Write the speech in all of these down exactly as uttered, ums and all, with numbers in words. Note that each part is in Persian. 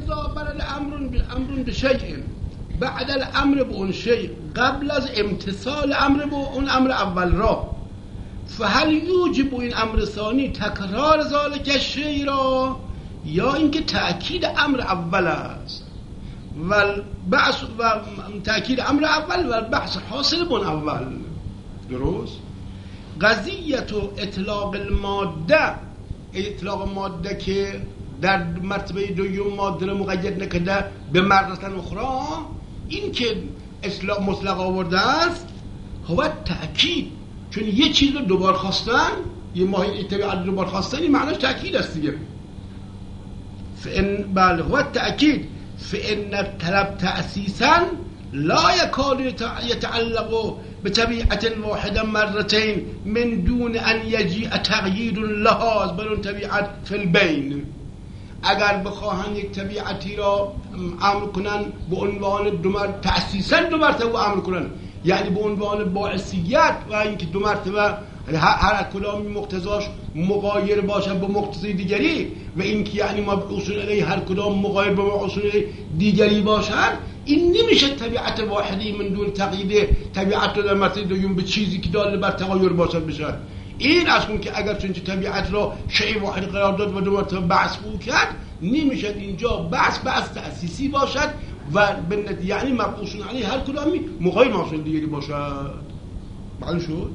اذا برد امر امر بشیء بعد الامر به اون شیء قبل از امتثال امر به اون امر اول را، فهل یوجب این امر ثانی تکرار ذالک الشیء را، یا اینکه تأکید امر اول است و بحث و تأکید امر اول و بحث حاصل بون اول. درست؟ قضیت و اطلاق الماده، اطلاق ماده که در مرتبه دوم ماده رو مقید نکرده به مرتبه اخرى، این که اطلاق مطلق آورده است هو تأکید، چون یه چیز رو دوبار خواستن، یه ماهی طبیعت رو دوبار خواستن، این معناش تأکید است دیگه. فإن بله هو التأكيد فإن الطلب تأسيسا لا يكاد يتعلق بطبيعة واحدة مرتين من دون أن يجيء تغيير لها بر اون طبیعت فی البین. اگر بخواهن یک طبیعتی را امر کنن به عنوان دو مرتبه، تأسیسا دو مرتبه امر کنن، یعنی به عنوان باعثیت و اینکه دو مرتبه هر کدام مقتضاش مغایر باشد با مقتضای دیگری، و اینکه یعنی ما به اصول الیه هر کدام مغایر با اصول دیگری باشد، این نمیشه طبیعت واحدی من دون تقیید طبیعت رو در مرتبه دوم به چیزی که دال بر تغایر باشد بشد. این از اون که اگر چنین طبیعت را شیء واحد قرار داد و دو مرتبه بحث او کرد، نمیشه اینجا بحث بحث تأسیسی باشد و یعنی مبعوث علیه هر کدامی مغایر با اصول دیگری باشد. معلوم شد؟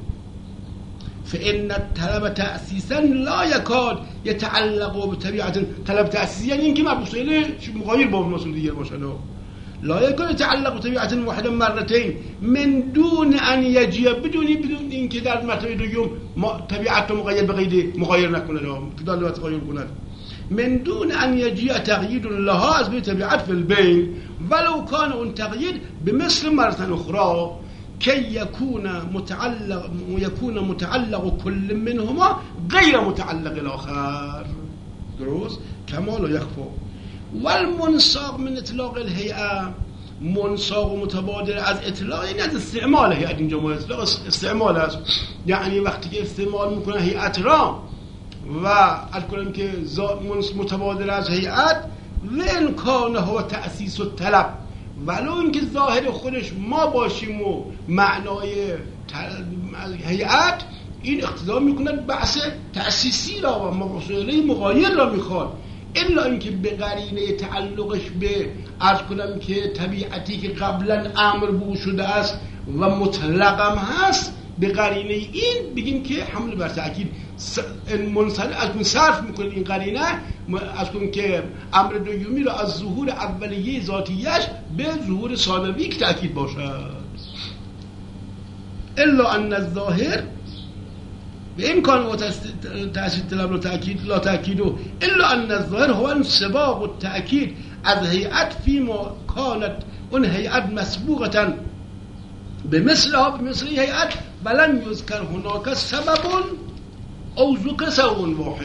فإن الطلب تأسيسا لا يكاد يتعلق بطبيعة طلب تأسيسي، يعني إنك ما بوصله مغاير با مسئول دیگر باشه. لا يكاد يتعلق بطبيعة واحدة مرتين من دون أن يجي بدون بدون إنك در مرتبه دوم طبيعت مغاير بغير مغاير نکنه، كده لو تغير کنه من دون أن يجي تغيير لها از بطبيعت في البين ولو كان اون تغيير بمثل مرة أخرى كي يكون متعلق يكون متعلق كل منهما غير متعلق الآخر. درست؟ كما لا يخفى. والمنساق من اطلاق الهيئة، منساق متبادر از اطلاق، این از استعمال هیئت، اینجا ما اطلاق استعمال است، یعنی وقتی که استعمال میکنه هیئت را و الکلام که متبادر از هیئت و امکانه هو تأسیس و طلب، ولو اینکه ظاهر خودش ما باشیم و معنای هیئت، این اقتضا میکنه بحث تأسیسی را و مقصوده مغایر را میخواد، الا اینکه به قرینه تعلقش به عرض کنم که طبیعتی که قبلا امر بو شده است و مطلقم هست، به قرینه این بگیم که حمل بر تأکید منصرف از صرف میکنه این قرینه از اون که امر دومی را از ظهور اولیه ذاتیش به ظهور ثانوی که تأکید باشد. الا ان الظاهر به امکان و تأسیس طلب و تأکید لا تأکید، الا ان الظاهر هو انسباق التأکید از هیئت فيما كانت اون هیئت مسبوقتا بمثلها بمثل هیئت ولن یذکر هناك سبب او ذکر سبب واحد.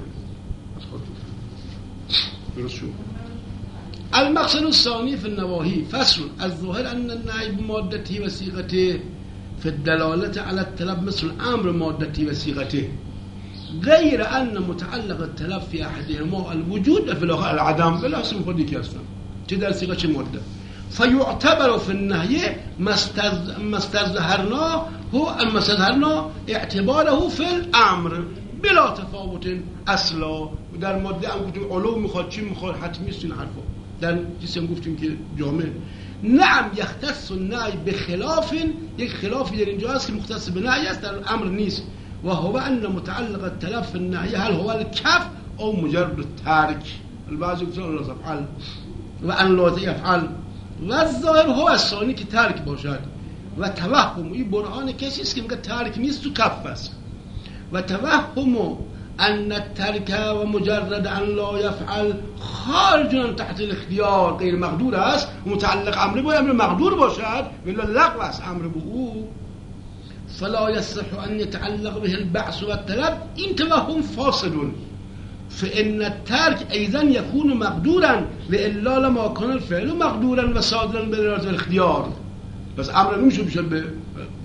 المقصد الثاني في النواهي فصل الظاهر ان النهي بمادته وصيغته في الدلالة على الطلب مثل الامر مادته وصيغته، غير ان متعلق الطلب في احدهما الوجود وفي الاخر العدم، بلا اسم خودی که هستن چه در صيغه چه ماده. فيعتبر في النهي ما استظهرنا هو ما استظهرنا اعتباره في الامر بلا تفاوت اصلا. در ماده هم گفتیم علوم میخواد چی میخواد حتمی است این حرفا، در جسم گفتیم که جامع. نعم یختص النهی بخلاف، یک خلافی در اینجا هست که مختص به نهی است، در امر نیست. و هو ان متعلق الطلب في النهی هل هو الكف او مجرد الترك، البعض يقولون لا تفعل و ان لا يفعل، و الظاهر هو الثانی که ترک باشد. و توهم، این برهان کسی است که میگه ترک نیست تو کف است. و توهم ان الترک و مجرد ان لا يفعل خارج عن تحت الاختیار غیر مقدور است، متعلق امر با امر مقدور باشد ولی لغو است امر به او، فلا يصح ان يتعلق به البعث والطلب، این توهم فاسد. فإن الترك أيضا يكون مقدورا وإلا لما كان الفعل مقدورا وصادرا بدرجة الاختيار، بس امر نمیشه بشه به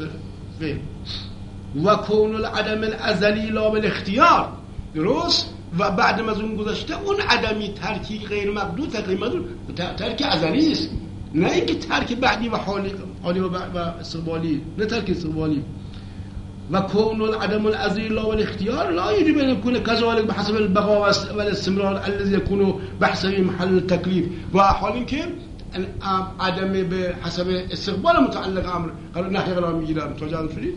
فعل. و کون العدم الازلی لا بالاختیار، درست؟ و بعد از اون گذشته اون عدمی ترکی غیر مقدور ترکی مقدور ترک ازلی است، نه اینکه ترک بعدی و حالی حالی و استقبالی، نه ترک استقبالی. و كون العدم الأزلي لا والاختيار لا يجب أن يكون كذلك بحسب البقاء والاستمرار الذي يكون بحسب محل التكليف. و حالی که عدم به حسب استقبال متعلق امر قرار نحی قرار میگیره. متوجه شدید؟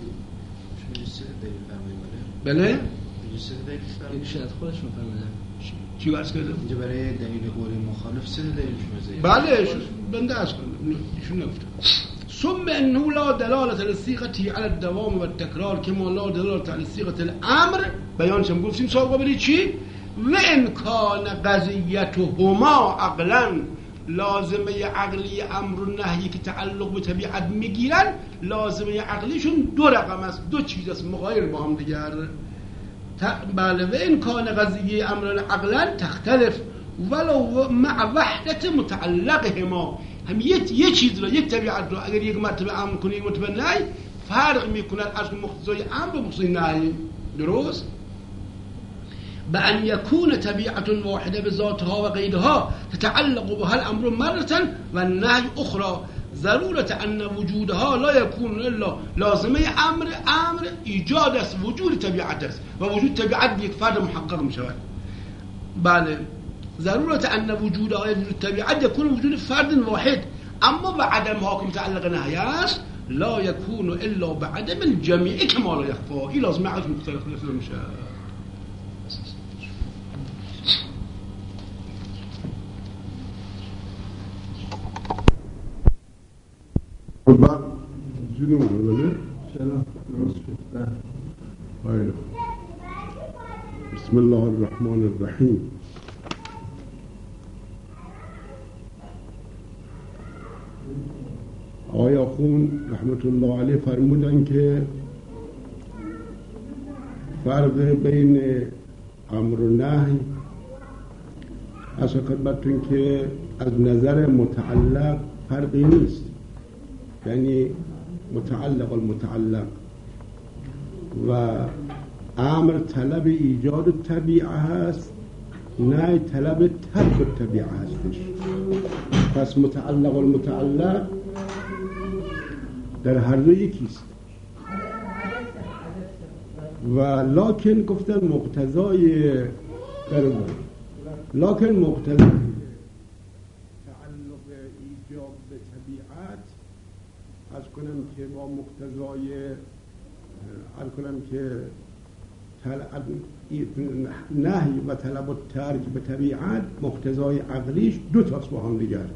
بله؟ این شاید خودش میفهمه. چی عرض کردم؟ اینجا برای دلیل قول مخالف سه دلیلش مزید. بله بنده از کنم ایشون نگفتم. ثم انه لا دلاله للصيغه على الدوام والتكرار كما لا دلاله على صيغه الامر. بیانش هم گفتیم سابقه بری چی؟ و ان کان قضیتهما عقلا، لازمه عقلی امر و نهی که تعلق به طبیعت میگیرن لازمه عقلیشون دو رقم است، دو چیز است مغایر با هم دیگر. بله و این کان قضیه امر عقلا تختلف ولو مع وحدت متعلقهما. هم یه چیز را، یک طبیعت را اگر یک مرتبه امر کنه یک مرتبه نهی فرق میکند از مقتضای امر و مقتضای نهی. درست؟ بأن يكون طبيعة واحدة بذاتها وقيدها تتعلق بها الأمر مرة والنهي أخرى، ضرورة أن وجودها لا يكون إلا لازمه أمر أمر إيجاد است، وجود طبيعت است و وجود طبيعت یک فرد محقق می شود. بله ضرورة أن وجودها وجود طبيعت يكون وجود فرد واحد، اما بعدمها که متعلق نهی است لا يكون إلا بعدم الجميع كما لا يخفى. این لازمه عقل مختلف میشه. بعد جنوب ولا سلام خير. بسم الله الرحمن الرحیم. آیا خون رحمت الله علیه فرمودن که فرق بین امر و نهی از خدمتتون که از نظر متعلق فرقی نیست، یعنی متعلق المتعلق و امر طلب ایجاد طبیعه هست، نه طلب ترک طبیعه هستش. پس متعلق المتعلق در هر دو یکیست. و لکن گفتن مقتضای قربان لکن مقتضای تعلق ایجاب به طبیعت از کنم که با مقتضای از کنم که نهی و طلب و ترک به طبیعت مقتضای عقلیش دو تاست با هم دیگر.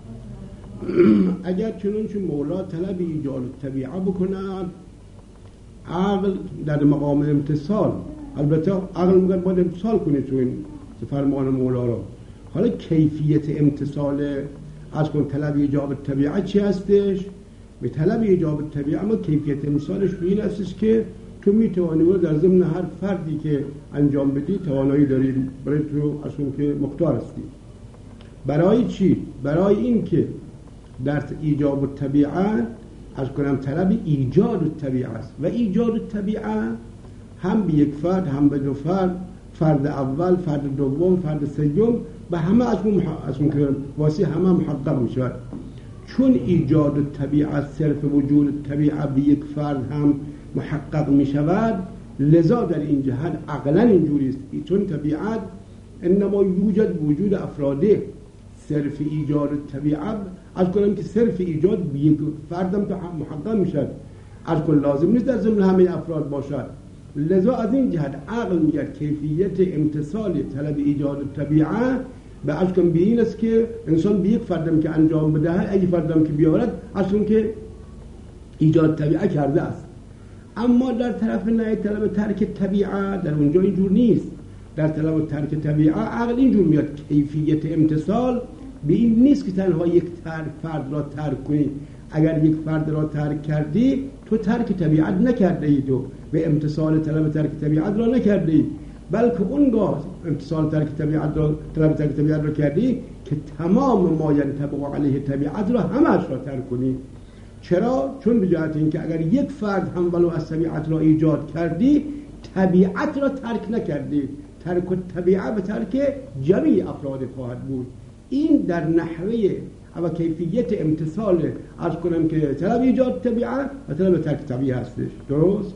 اگر چنانچه مولا طلب ایجاد طبیعه بکنن عقل در مقام امتصال، البته عقل میگن باید امتصال کنید تو این فرمان مولا را. حالا کیفیت امتصال از کن طلب ایجاب طبیعه چی هستش؟ به طلب ایجاب طبیعه اما کیفیت امتصالش به این هستش که تو میتوانی در ضمن هر فردی که انجام بدی توانایی داری، برای تو اصلا که مختار هستی. برای چی؟ برای این که در ایجاب الطبیعه از کنم طلب ایجاد الطبیعه است و ایجاد الطبیعه هم به یک فرد هم به دو فرد، فرد اول، فرد دوم، فرد سوم و همه از اون از اون که واسه همه محقق می شود. چون ایجاد الطبیعه صرف وجود طبیعه به یک فرد هم محقق می شود، لذا در این جهت عقلا اینجوری است. چون طبیعت انما یوجد وجود افراده، صرف ایجاد طبیعه از کنم که صرف ایجاد به یک فردم محقق می شود، از کن لازم نیست در ضمن همه افراد باشد. لذا از این جهت عقل میگه کیفیت امتصال طلب ایجاد طبیعه به از کن به این است که انسان به یک فردم که انجام بده، اگه فردم که بیارد از کن که ایجاد طبیعه کرده است. اما در طرف نه طلب ترک طبیعه در اونجا اینجور نیست. در طلب ترک طبیعه عقل اینجور میاد کیفیت امتصال به این نیست که تنها یک فرد را ترک کنی. اگر یک فرد را ترک کردی تو ترک طبیعت نکرده ای، تو به امتصال طلب ترک طبیعت را نکرده ای، بلکه اونگاه امتصال ترک طبیعت را طلب ترک طبیعت را کردی که تمام ما ینطبق علیه طبیعت را همش را ترک کنی. چرا؟ چون به جهت اینکه اگر یک فرد هم ولو از طبیعت را ایجاد کردی طبیعت را ترک نکردی، ترک الطبیعه به ترک جمیع افراد خواهد بود. این در نحوه و کیفیت امتصال عرض کنم که طلب ایجاد طبیعه و طلب ترک طبیعه هستش. درست؟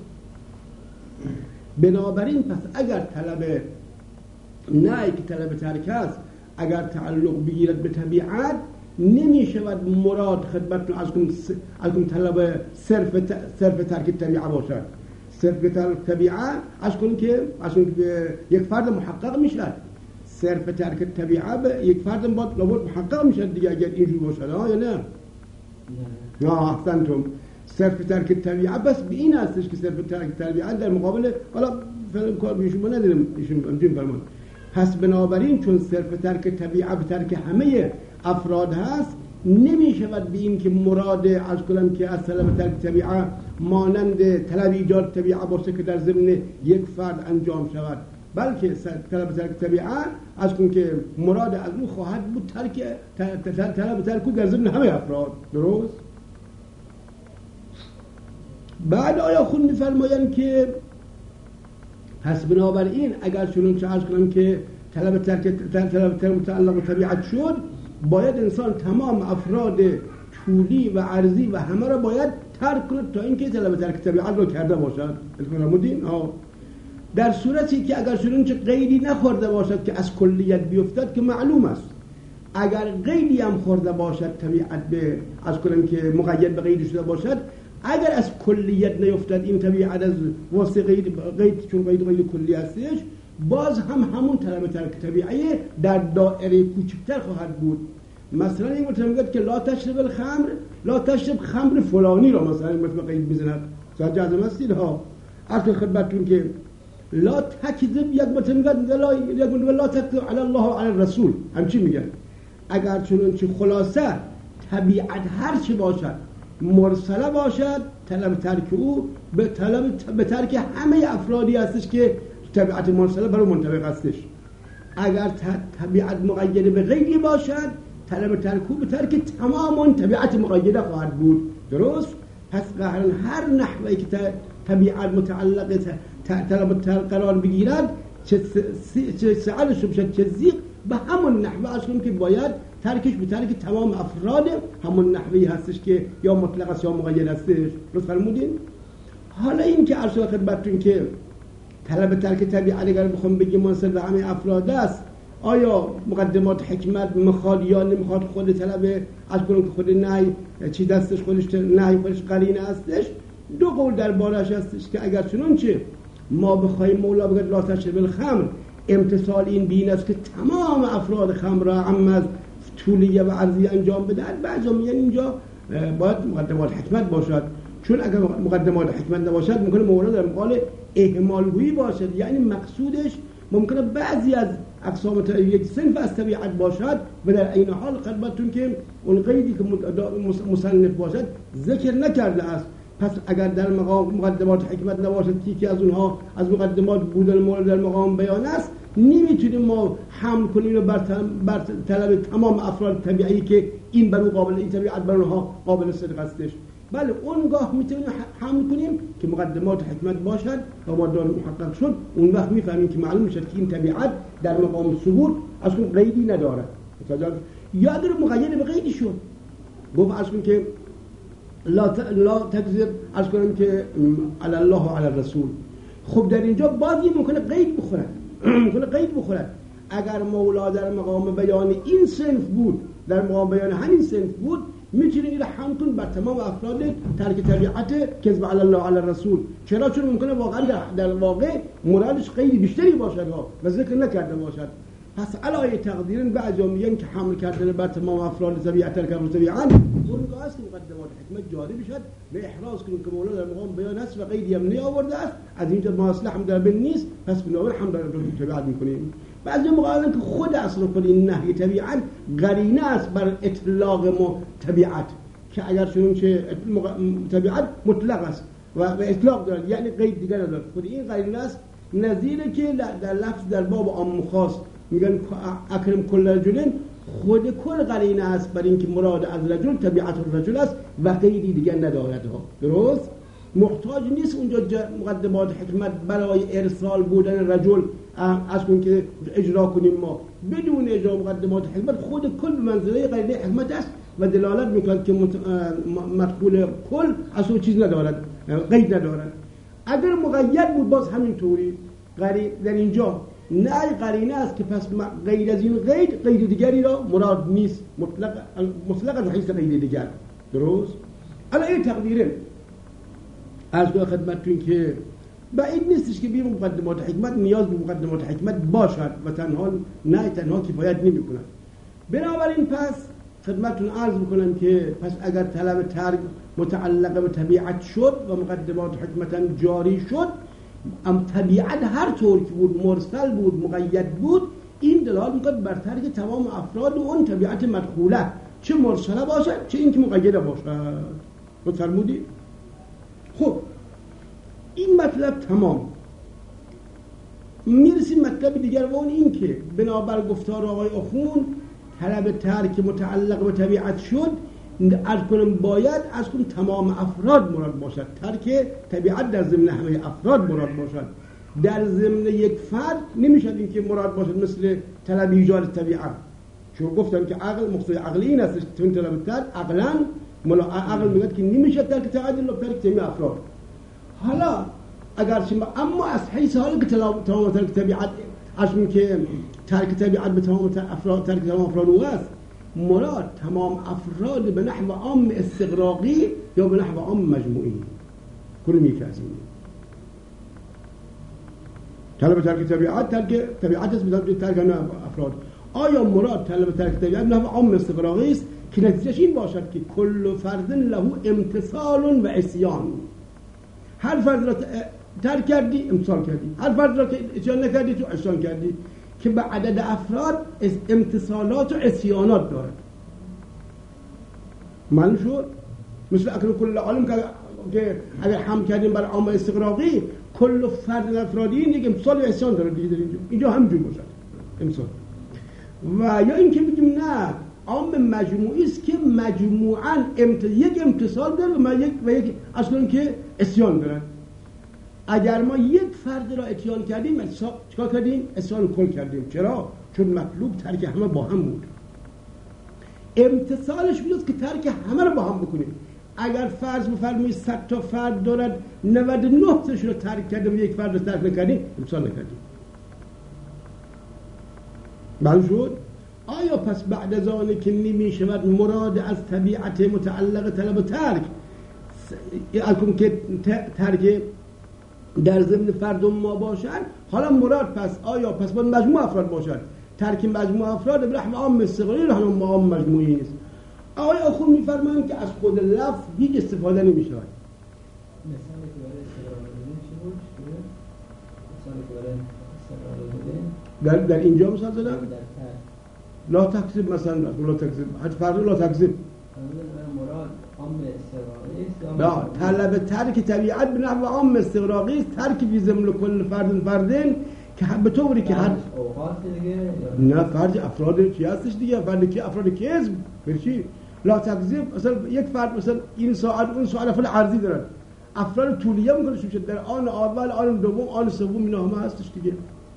بنابراین پس اگر طلب نه که طلب ترک است اگر تعلق بگیرد به طبیعت نمی شود مراد خدمتتون از کنم از کنم طلب صرف صرف ترک طبیعه باشد. صرف ترک طبیعه از کنم که از کنم که یک فرد محقق میشد. صرف ترک طبیعه به یک فرد باید لابد محقق میشد دیگه اگر اینجور باشد. ها یا نه؟ نه احسنتم. صرف ترک طبیعه بس به این هستش که صرف ترک طبیعه در مقابل حالا فعلا کار بیشون نداریم ایشون امتین فرمان. پس بنابراین چون صرف ترک طبیعه به ترک همه افراد هست نمی شود به این که مراد از کلم که از طلب ترک طبیعه مانند طلب ایجاد طبیعه باشه که در ضمن یک فرد انجام شود، بلکه طلب ترک طبیعه از کن که مراد از اون خواهد بود ترک طلب ترک در ضمن همه افراد. درست؟ بعد آیا خود می‌فرمایند که پس بنابراین اگر چنون چه عرض کنم که طلب ترک طلب ترک متعلق به طبیعت شد باید انسان تمام افراد طولی و عرضی و همه را باید ترک کند تا اینکه طلب ترک طبیعت را کرده باشد. فرمودین؟ در صورتی که اگر چنون چه قیدی نخورده باشد که از کلیت بیفتد که معلوم است اگر قیدی هم خورده باشد طبیعت به از کنم که مقید به قید شده باشد اگر از کلیت نیفتد این طبیعت از واسه قید قید چون قید قید کلی هستش باز هم همون طلب ترک طبیعی در دایره کوچکتر خواهد بود. مثلا این مطلب میگه که لا تشرب الخمر لا تشرب خمر فلانی را مثلا این مطلب قید بزند. سجاده مسئله ها عرض خدمتتون که لا تکذب یک مطلب میگه لا یک مطلب لا تکذب علی الله و علی الرسول همچی میگن. اگر چون چه خلاصه طبیعت هر چی باشد مرسله باشد طلب ترک او به طلب به ترک همه افرادی هستش که طبیعت مرسله برای منطبق هستش. اگر طبیعت مقیده به غیری باشد طلب ترک او به ترک تمام طبیعت مقیده خواهد بود. درست؟ پس قهرن هر نحوه که طبیعت متعلق طلب ترک قرار بگیرد چه سعالش بشد چه زیق به همون نحوه اصلا که باید ترکش به ترک تمام افراد همون نحوی هستش که یا مطلق است یا مقید هستش. لطف فرمودین؟ حالا این که عرض خدمتتون که طلب ترک طبیعت اگر بخوام بگیم مناسب به همه افراد است آیا مقدمات حکمت میخواد یا نمیخواد خود طلب از کنون که خود نهی چی دستش خودش نهی خودش قرینه هستش؟ دو قول در بارش هستش که اگر چنانچه ما بخوایم مولا بگه لا تشرب الخمر امتصال این بین است که تمام افراد خمر را عم از طولیه و عرضی انجام بدهد بعضی میگن اینجا باید مقدمات حکمت باشد چون اگر مقدمات حکمت نباشد ممکنه مورد در مقال اهمالگویی باشد یعنی مقصودش ممکنه بعضی از اقسام یک صنف از طبیعت باشد و در این حال خدمتتون که اون قیدی که مصنف باشد ذکر نکرده است. پس اگر در مقام مقدمات حکمت نباشد که از اونها از مقدمات بودن مورد در مقام بیان است نمیتونیم ما حمل کنیم و بر, بر طلب تمام افراد طبیعی که این برو قابل این طبیعت بر اونها قابل صدق هستش. بله اونگاه میتونیم حمل کنیم که مقدمات حکمت باشد و با دار محقق شد اون وقت میفهمیم که معلوم میشه که این طبیعت در مقام ثبوت اصلا قیدی نداره یا اگر مقید به قیدی شد گفت اصلا که لا ت... لا تکذب از کنم که علی الله و علی الرسول. خب در اینجا بازی ممکنه قید بخورد ممکنه قید بخورد اگر مولا در مقام بیان این صنف بود در مقام بیان همین صنف بود میتونه این حمل کن بر تمام افراد ترک طبیعت کذب علی الله و علی الرسول. چرا؟ چون ممکنه واقعا در, در واقع مرادش قید بیشتری باشد و ذکر نکرده باشد. پس علای تقدیرن بعضی میگن که حمل کردن بر تمام افراد طبیعت ترک طبیعت اونگاه است که مقدمات حکمت جاری بشد و احراز کنیم که مولا در مقام بیان است و قیدی هم نیاورده است از اینجا مصلح هم در بین نیست پس بنابراین هم در طبیعت میکنیم. بعضی موقعا که خود اصلا خود این نهی طبیعت قرینه است بر اطلاق ما طبیعت که اگر چون چه طبیعت مطلق است و اطلاق دارد یعنی قید دیگر ندارد خود این قرینه است نظیره که در لفظ در باب عام خاص میگن اکرم کل رجلین خود کل قرینه است بر اینکه مراد از رجل طبیعت الرجل است و قیدی دیگر ندارد ها. درست؟ محتاج نیست اونجا مقدمات حکمت برای ارسال بودن رجل از کن که اجرا کنیم. ما بدون اجرا مقدمات حکمت خود کل منزله قرینه حکمت است و دلالت میکند که مدخول کل اصلا چیز ندارد، قید ندارد. اگر مقید بود باز همین طوری در اینجا نه قرینه است که پس غیر از این قید قید دیگری را مراد نیست، مطلق مطلق از حیث قید دیگر. درست؟ الان این تقدیره از گاه خدمتتون که بعید نیستش که بیم مقدمات حکمت نیاز به مقدمات حکمت باشد و تنها نه تنها کفایت نمی کند. بنابراین پس خدمتتون عرض میکنم که پس اگر طلب ترک متعلق به طبیعت شد و مقدمات حکمت جاری شد، ام طبیعت هر طور که بود، مرسل بود، مقید بود، این دلالت میکند بر ترک تمام افراد و اون طبیعت مدخوله، چه مرسله باشد چه اینکه مقیده باشد. رو فرمودی؟ خب این مطلب تمام. میرسیم مطلب دیگر و اون این که بنابر گفتار آقای آخوند طلب ترک متعلق به طبیعت شد، از کنم باید از کنم تمام افراد مراد باشد. ترک طبیعت در ضمن همه افراد مراد باشد. در ضمن یک فرد نمیشد این که مراد باشد مثل طلب ایجاد طبیعت. چون گفتم که عقل مقصود عقلی این است که طلب ترک عقلا ملا عقل میگه که نمیشه ترک طبیعت الا ترک تمام افراد. حالا اگر شما اما از حیث حالی که تمام ترک طبیعت اشون که ترک طبیعت به تمام افراد ترک تمام افراد او است، مراد تمام افراد به نحو عام استغراقی یا به نحو عام مجموعی کنیم یک از این طلب ترک طبیعت ترک طبیعت است به ترک افراد. آیا مراد طلب ترک طبیعت به نحو عام استغراقی است که نتیجهش این باشد که کل فرد له امتثال و عصیان، هر فرد را ترک کردی امتثال کردی، هر فرد را که اتیان نکردی تو عصیان کردی، که به عدد افراد امتثالات و عصیانات دارد. معلوم شد؟ مثل اکل کل عالم که اگر هم کردیم بر عام استغراقی، کل فرد افرادی یک امتثال و عصیان دارد دیگه. در اینجا اینجا همینجور باشد امتثال. و یا این که بگیم نه عام مجموعی است که مجموعاً امت... یک امتثال داره و یک و یک اصلا که عصیان دارد. اگر ما یک فرد را اتیان کردیم چیکار کردیم؟ عصیان کل کردیم. چرا؟ چون مطلوب ترک همه با هم بود. امتثالش میاد که ترک همه را با هم بکنیم. اگر فرض بفرمایید صد تا فرد دارد نود و نه تاش رو ترک کردیم و یک فرد رو ترک نکردیم، امتثال نکردیم. معلوم شد؟ آیا پس بعد از آن که نمی شود مراد از طبیعت متعلق طلب ترک اکنون که ترک در ضمن فرد ما باشد، حالا مراد پس آیا پس باید مجموع افراد باشد؟ ترک مجموع افراد به رحم عام استقلالی رحم عام مجموعی نیست. آقای آخوند می‌فرمایند که از خود لفظ هیچ استفاده نمی‌شود. مثال که برای استقلال بدین چی بود؟ مثال که برای استقلال بدین در در اینجا مثال زدم؟ در ترک لا تکذب مثلا لا تکذب حد فرد لا تکذب مراد عام استقراقی است. لا طلب ترک طبیعت به نحو عام استقراقی است، ترک فی ضمن کل فرد فردین که به طوری که هر اوقات دیگه نه فرد افراد چی هستش دیگه، فرد که افراد کذب برچی لا تکذب مثلا یک فرد مثلا این ساعت اون ساعت افعال عرضی دارد، افراد طولیه میکنه شو در آن اول آن دوم آن سوم اینا همه هستش دیگه.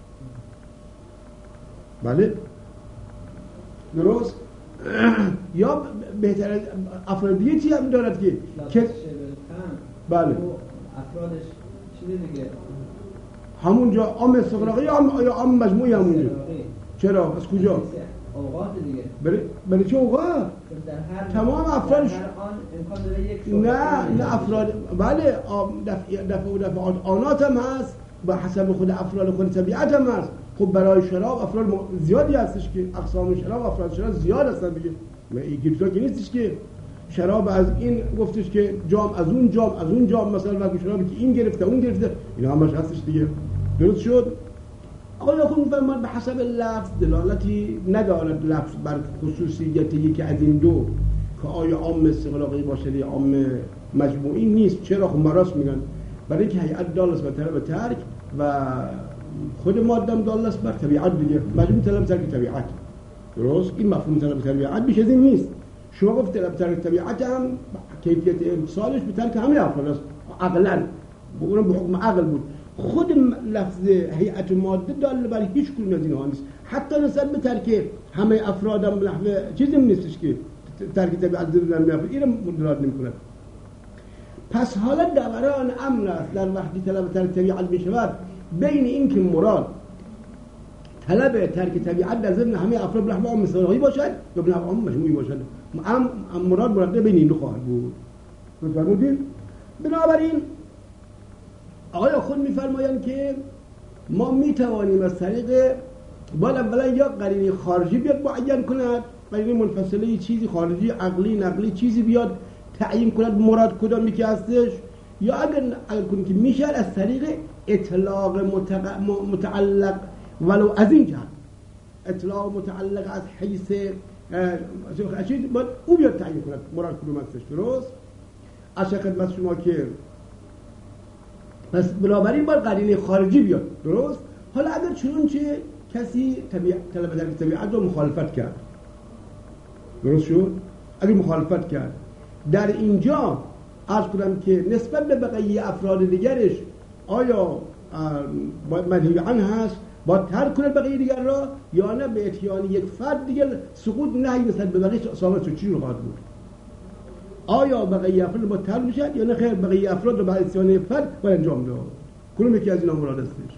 بله درست. یا بهتر افراد دیگه چی هم دارد که که بله افرادش چی دیگه همونجا عام استقراقی یا عام مجموعی همونجا. چرا؟ از کجا؟ اوقات دیگه. برای برای چه اوقات؟ در هر تمام افرادش هر آن امکان داره یک نه نه افراد بله دفع دفع و دفعات آنات هم هست به حسب خود افراد خود طبیعت هم هست. خب برای شراب افراد زیادی هستش که اقسام شراب افراد شراب زیاد هستن دیگه. یکی که نیستش که شراب از این گفتش که جام از اون جام از اون جام مثلا وقتی شرابی که این گرفته اون گرفته اینا همش هستش دیگه. درست شد؟ آقای آخوند فرمان به حسب لفظ دلالتی ندارد لفظ بر خصوصیت یکی از این دو که آیا عام استقلاقی باشه یا عام مجموعی نیست. چرا؟ خب مراست میگن برای اینکه هیئت دال است بر طلب ترک و خود ماده هم دال است بر طبیعت دیگه. مجموع طلب ترک طبیعت. درست؟ این مفهوم طلب طبیعت بیش از این نیست. شما گفت طلب ترک طبیعت هم کیفیت امتصالش به ترک همه افراد است. عقلا اونم به حکم عقل بود. خود لفظ هیئت ماده دال بر هیچ کدوم از اینها نیست، حتی نسبت به ترک همه افراد هم لحظه چیزی نیستش که ترک طبیعت زندن میافرد، اینم مدرات نمیکنه. پس حالا دوران امر است در وقتی طلب ترک طبیعت میشود بین این که مراد طلب ترک طبیعت در ضمن همه افراد بلحظه عام مثالی باشد یا بلحظه عام مجموعی باشد، ام مراد مراد بین این دو خواهد بود. بفرمودید. بنابراین آقای خود میفرمایند که ما میتوانیم از طریق باید اولا یا قرینه خارجی بیاد معین کند، قرینه منفصله چیزی خارجی عقلی نقلی چیزی بیاد تعیین کند مراد کدام یکی هستش، یا اگر اگر کنیم که میشه از طریق اطلاق متعلق ولو از این جهت اطلاق متعلق از حیث چیز باید او بیاد تعیین کند مراد کدام هستش. درست؟ از خدمت شما که پس بنابراین باید قرینه خارجی بیاد. درست؟ حالا اگر چنانچه کسی طبیعت طلب در طبیعت رو مخالفت کرد، درست شد؟ اگر مخالفت کرد در اینجا عرض کنم که نسبت به بقیه افراد دیگرش آیا منهی عنه هست با ترک کنه بقیه دیگر را، یا نه به اتیان یک فرد دیگر سقوط نهی نسبت به بقیه ثابت شد؟ چی رو خواهد بود؟ آیا بقیه افراد با ترک میشد یا نه خیر بقیه افراد رو با اتیان یک فرد باید انجام داد؟ کدوم یکی از اینا مراد هستش؟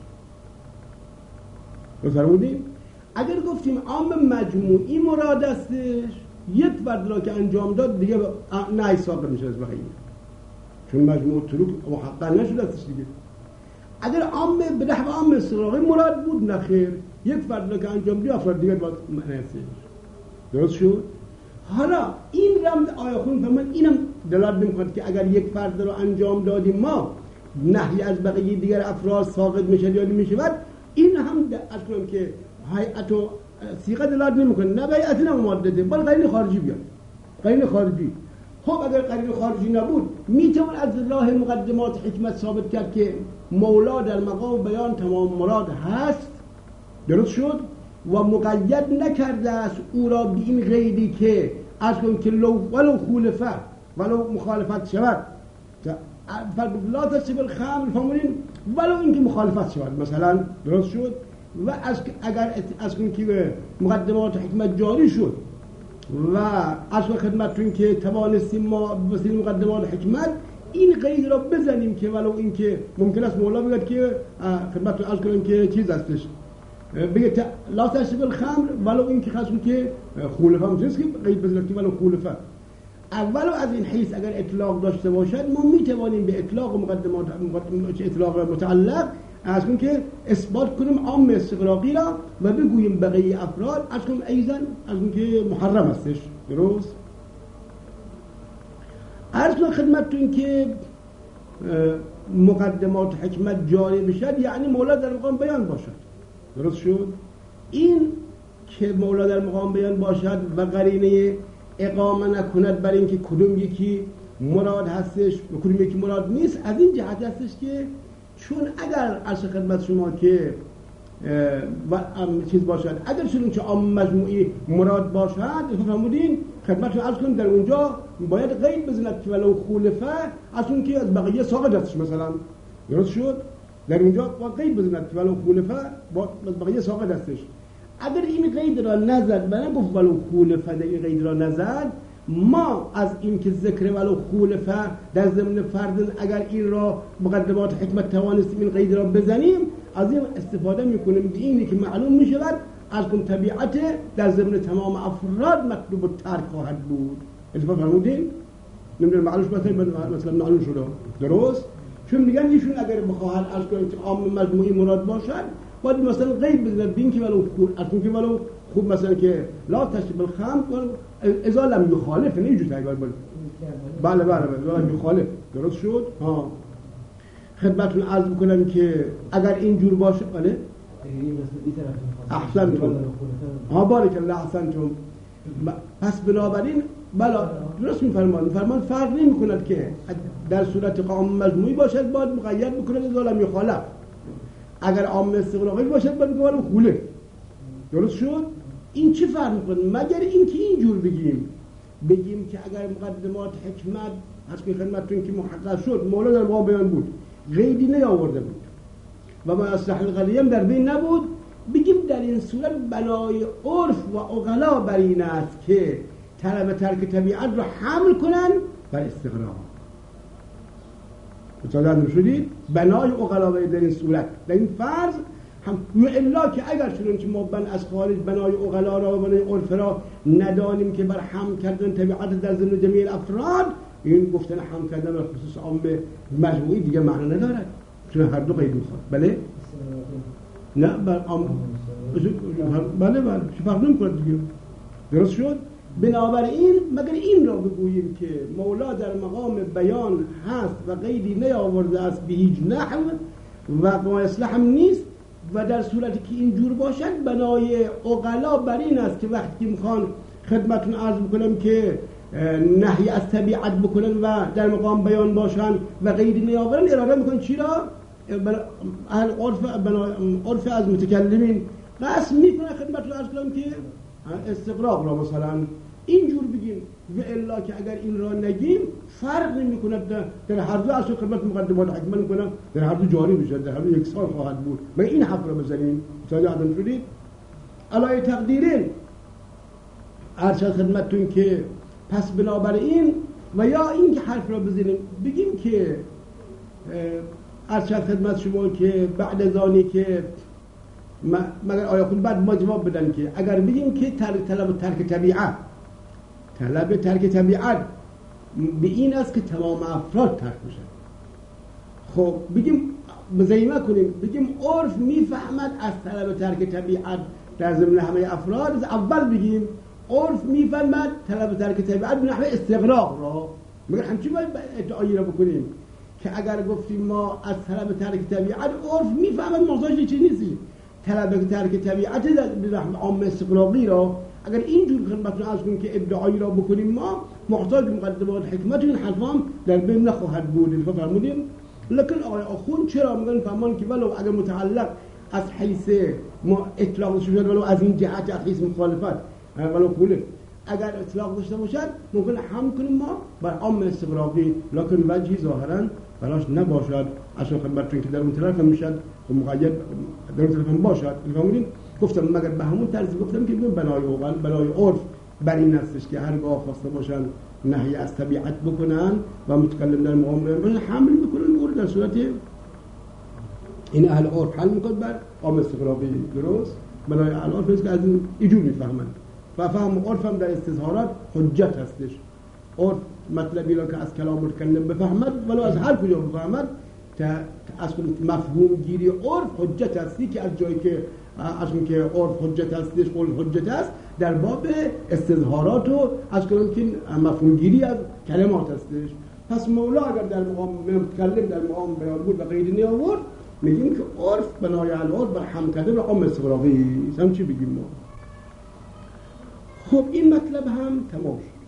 بفرمودیم اگر گفتیم عام مجموعی مراد هستش، یک فرد را که انجام داد دیگه نهی ساقط میشه از بقیه، چون مجموع تلوک محقق نشده هستش دیگه. اگر عام به نحو عام استغراقی مراد بود، نه خیر یک فرد را که انجام داد افراد دیگه باید معنی هستش. درست شد؟ حالا این رمز آیه خون فرمان اینم دلالت می‌کند که اگر یک فرد را انجام دادیم ما نهی از بقیه دیگر افراد ساقط میشه یا نمیشود، این هم از کنم که هیئت و صیغه دلالت نمی‌کنه، نه به هیئت نه ماده ده، بل قرینه خارجی بیاد. قرینه خارجی. خب اگر قرینه خارجی نبود میتوان از راه مقدمات حکمت ثابت کرد که مولا در مقام بیان تمام مراد هست. درست شد؟ و مقید نکرده است او را به این قیدی که از کنم که لو ولو خولفه ولو مخالفت شود لا تشرب الخمر فهمونین ولو اینکه مخالفت شود مثلا. درست شد؟ و از اگر از کنم که مقدمات حکمت جاری شد و از خدمتتون که توانستیم ما بسید مقدمات حکمت این قید را بزنیم که ولو اینکه ممکن است مولا بگه که خدمتتون از کنم که چیز هستش بگه لا تشرب الخمر ولو اینکه خاصون که خولفه میشه که قید بزنیم که ولو خولفه. اولو از این حیث اگر اطلاق داشته باشد ما میتوانیم به اطلاق مقدمات اطلاق متعلق از کنیم که اثبات کنیم عام استغراقی را و بگوییم بقیه افراد از کنیم ایضا از کنیم که محرم هستش. درست؟ عرض کنم خدمتتون که مقدمات حکمت جاری بشد یعنی مولا در مقام بیان باشد. درست شد؟ این که مولا در مقام بیان باشد و قرینه اقامه نکند برای اینکه کدوم یکی مراد هستش و کدوم یکی مراد نیست، از این جهت هستش که چون اگر از خدمت شما که و چیز باشد اگر چون که عام مجموعی مراد باشد فهمودین خدمتتون عرض کنم در اونجا باید قید بزند که ولو خولفه از اون که از بقیه ساقط هستش مثلا. درست شد؟ در اونجا باید قید بزند که ولو خولفه از بقیه ساقط هستش. اگر این قید را نزد و نگفت ولو خولفه در این قید را نزد، ما از این که ذکر ولو خولفه در ضمن فرد اگر این را مقدمات حکمت توانستیم این قید را بزنیم از این استفاده میکنیم به اینی که معلوم میشود از کن طبیعت در ضمن تمام افراد مطلوب و ترک خواهد بود. اتفاق فرمودین؟ نمیدونم معلومش مثلا معلوم شده. درست؟ چون میگن ایشون اگر بخواهد از کنید که عام مجموعی مراد باشد باید مثلا قید بزنید بین که ولو از که ولو خوب مثلا که لا تشرب الخمر اذا لم یخالف نه اینجوری تگار بود. بله بله بله لم یخالف. درست شد؟ ها خدمتتون عرض میکنم که اگر اینجور باشه بله احسنتم ها بارک الله احسنتم. پس بنابراین بلا درست میفرمان میفرمان فرق نمی کند که در صورت قام مجموعی باشد باید مقید بکند اذا لم یخالف، اگر عام استغراقی باشد باید بگویم خوله. درست شد؟ این چی فرق میکنه؟ مگر اینکه اینجور بگیم بگیم که اگر مقدمات حکمت از که خدمتتون که محقق شد مولا در مقام بیان بود قیدی نیاورده بود و ما اصلح القضیه در بین نبود، بگیم در این صورت بنای عرف و عقلا بر این است که طلب ترک طبیعت رو حمل کنن بر استقرار. متوجه شدید؟ بنای عقلا در این صورت، در این فرض هم الا که اگر شدن که ما بن از خارج بنای عقلا را و بنای عرف را ندانیم که بر حمل کردن طبیعت در ضمن جمیع افراد، این گفتن حمل کردن به خصوص عام مجموعی دیگه معنی ندارد، چون هر دو قید میخواد. بله؟ نه بر عام بله بله چه فرق نمی‌کنه دیگه. درست شد؟ بنابراین مگر این را بگوییم که مولا در مقام بیان هست و قیدی نیاورده است به هیچ نحو و ما اصلاح هم نیست، و در صورتی که اینجور باشد بنای عقلا بر این است که وقتی که میخوان خدمتون عرض بکنم که نهی از طبیعت بکنن و در مقام بیان باشن و قیدی نیاورن، اراده میکنن چی را؟ اهل عرف عرف از متکلمین قصد میکنه خدمتون عرض کنم که استقراق را مثلا اینجور بگیم، و الا که اگر این را نگیم فرق نمیکنه در هر دو اصل خدمت مقدمات حکمه میکنم در هر دو جاری بشه، در هر دو یک سال خواهد بود. و این حرف را بزنیم متوجه آدم شدید؟ علای تقدیرین عرض خدمتتون که پس بنابراین و یا این که حرف را بزنیم بگیم که عرض خدمت شما که بعد از آنی که مگر آیا خود بعد ما جواب بدن که اگر بگیم که طلب ترک طبیعت طلب ترک طبیعت به این است که تمام افراد ترک بشن، خب بگیم بزیمه کنیم بگیم عرف میفهمد از طلب ترک طبیعت در ضمن همه افراد، از اول بگیم عرف میفهمد طلب ترک طبیعت به نحو استغراق را، مگر همچی باید ادعایی را بکنیم که اگر گفتیم ما از طلب ترک طبیعت عرف میفهمد محتاج چیزی نیستی، طلب ترک طبیعت به نحو عام استغراقی را اگر اینجور خدمتتون عرض کنیم که ادعایی را بکنیم ما محتاج مقدمات حکمت این حرفام در بین نخواهد بود. فرمودیم لکن آقای آخون چرا میگن فهمان که ولو اگر متعلق از حیث ما اطلاق شد ولو از این جهت از حیث مخالفت ولو خوله اگر اطلاق داشته باشد ممکن هم کنیم ما بر عام استغراقی، لکن وجهی ظاهرا براش نباشد. اصلا خدمتتون که در اون طرف هم میشد و مقید در اون طرف هم باشد. فرمودیم گفتم مگر به همون طرز گفتم که بنای اوغل بنای عرف بر این هستش که هرگاه خواسته باشن نهی از طبیعت بکنن و متکلم در مقام بیان حمل میکنن او در صورت این اهل عرف حل میکنن بر عام استغراقی. درست؟ بنای اهل عرف است که از این ایجور میفهمن و فهم عرف هم در استظهارات حجت هستش. عرف مطلبی را که از کلام متکلم بفهمد ولو از هر کجا بفهمد از مفهوم گیری عرف حجت هستی که از جایی که از اون که عرف حجت هستش قول حجت است در باب استظهارات و از کنم که مفهوم گیری از کلمات هستش. پس مولا اگر در مقام متکلم در مقام بیان بود و غیری نیاورد میگیم که عرف بنای العرف بر هم کرده و عام استغراقی هم چی بگیم ما؟ خب این مطلب هم تمام شد.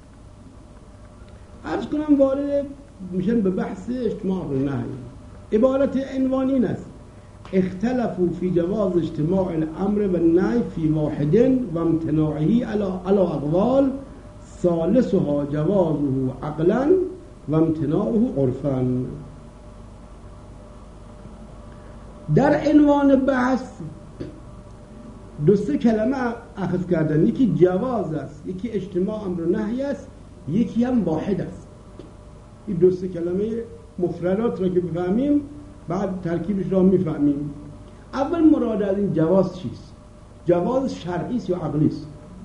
عرض کنم وارد میشن به بحث اجتماع و نهی. عبارت عنوان این است: اختلفوا في جواز اجتماع الامر والنهي في واحد وامتناعه على اقوال ثالثها جوازه عقلا وامتناعه عرفا. در عنوان بحث دو سه کلمه اخذ کردن، یکی جواز است، یکی اجتماع امر و نهی است، یکی هم واحد است. این دو سه کلمه مفردات را که بفهمیم بعد ترکیبش را میفهمیم. اول مراد از این جواز چیست؟ جواز شرعی است یا عقلی است؟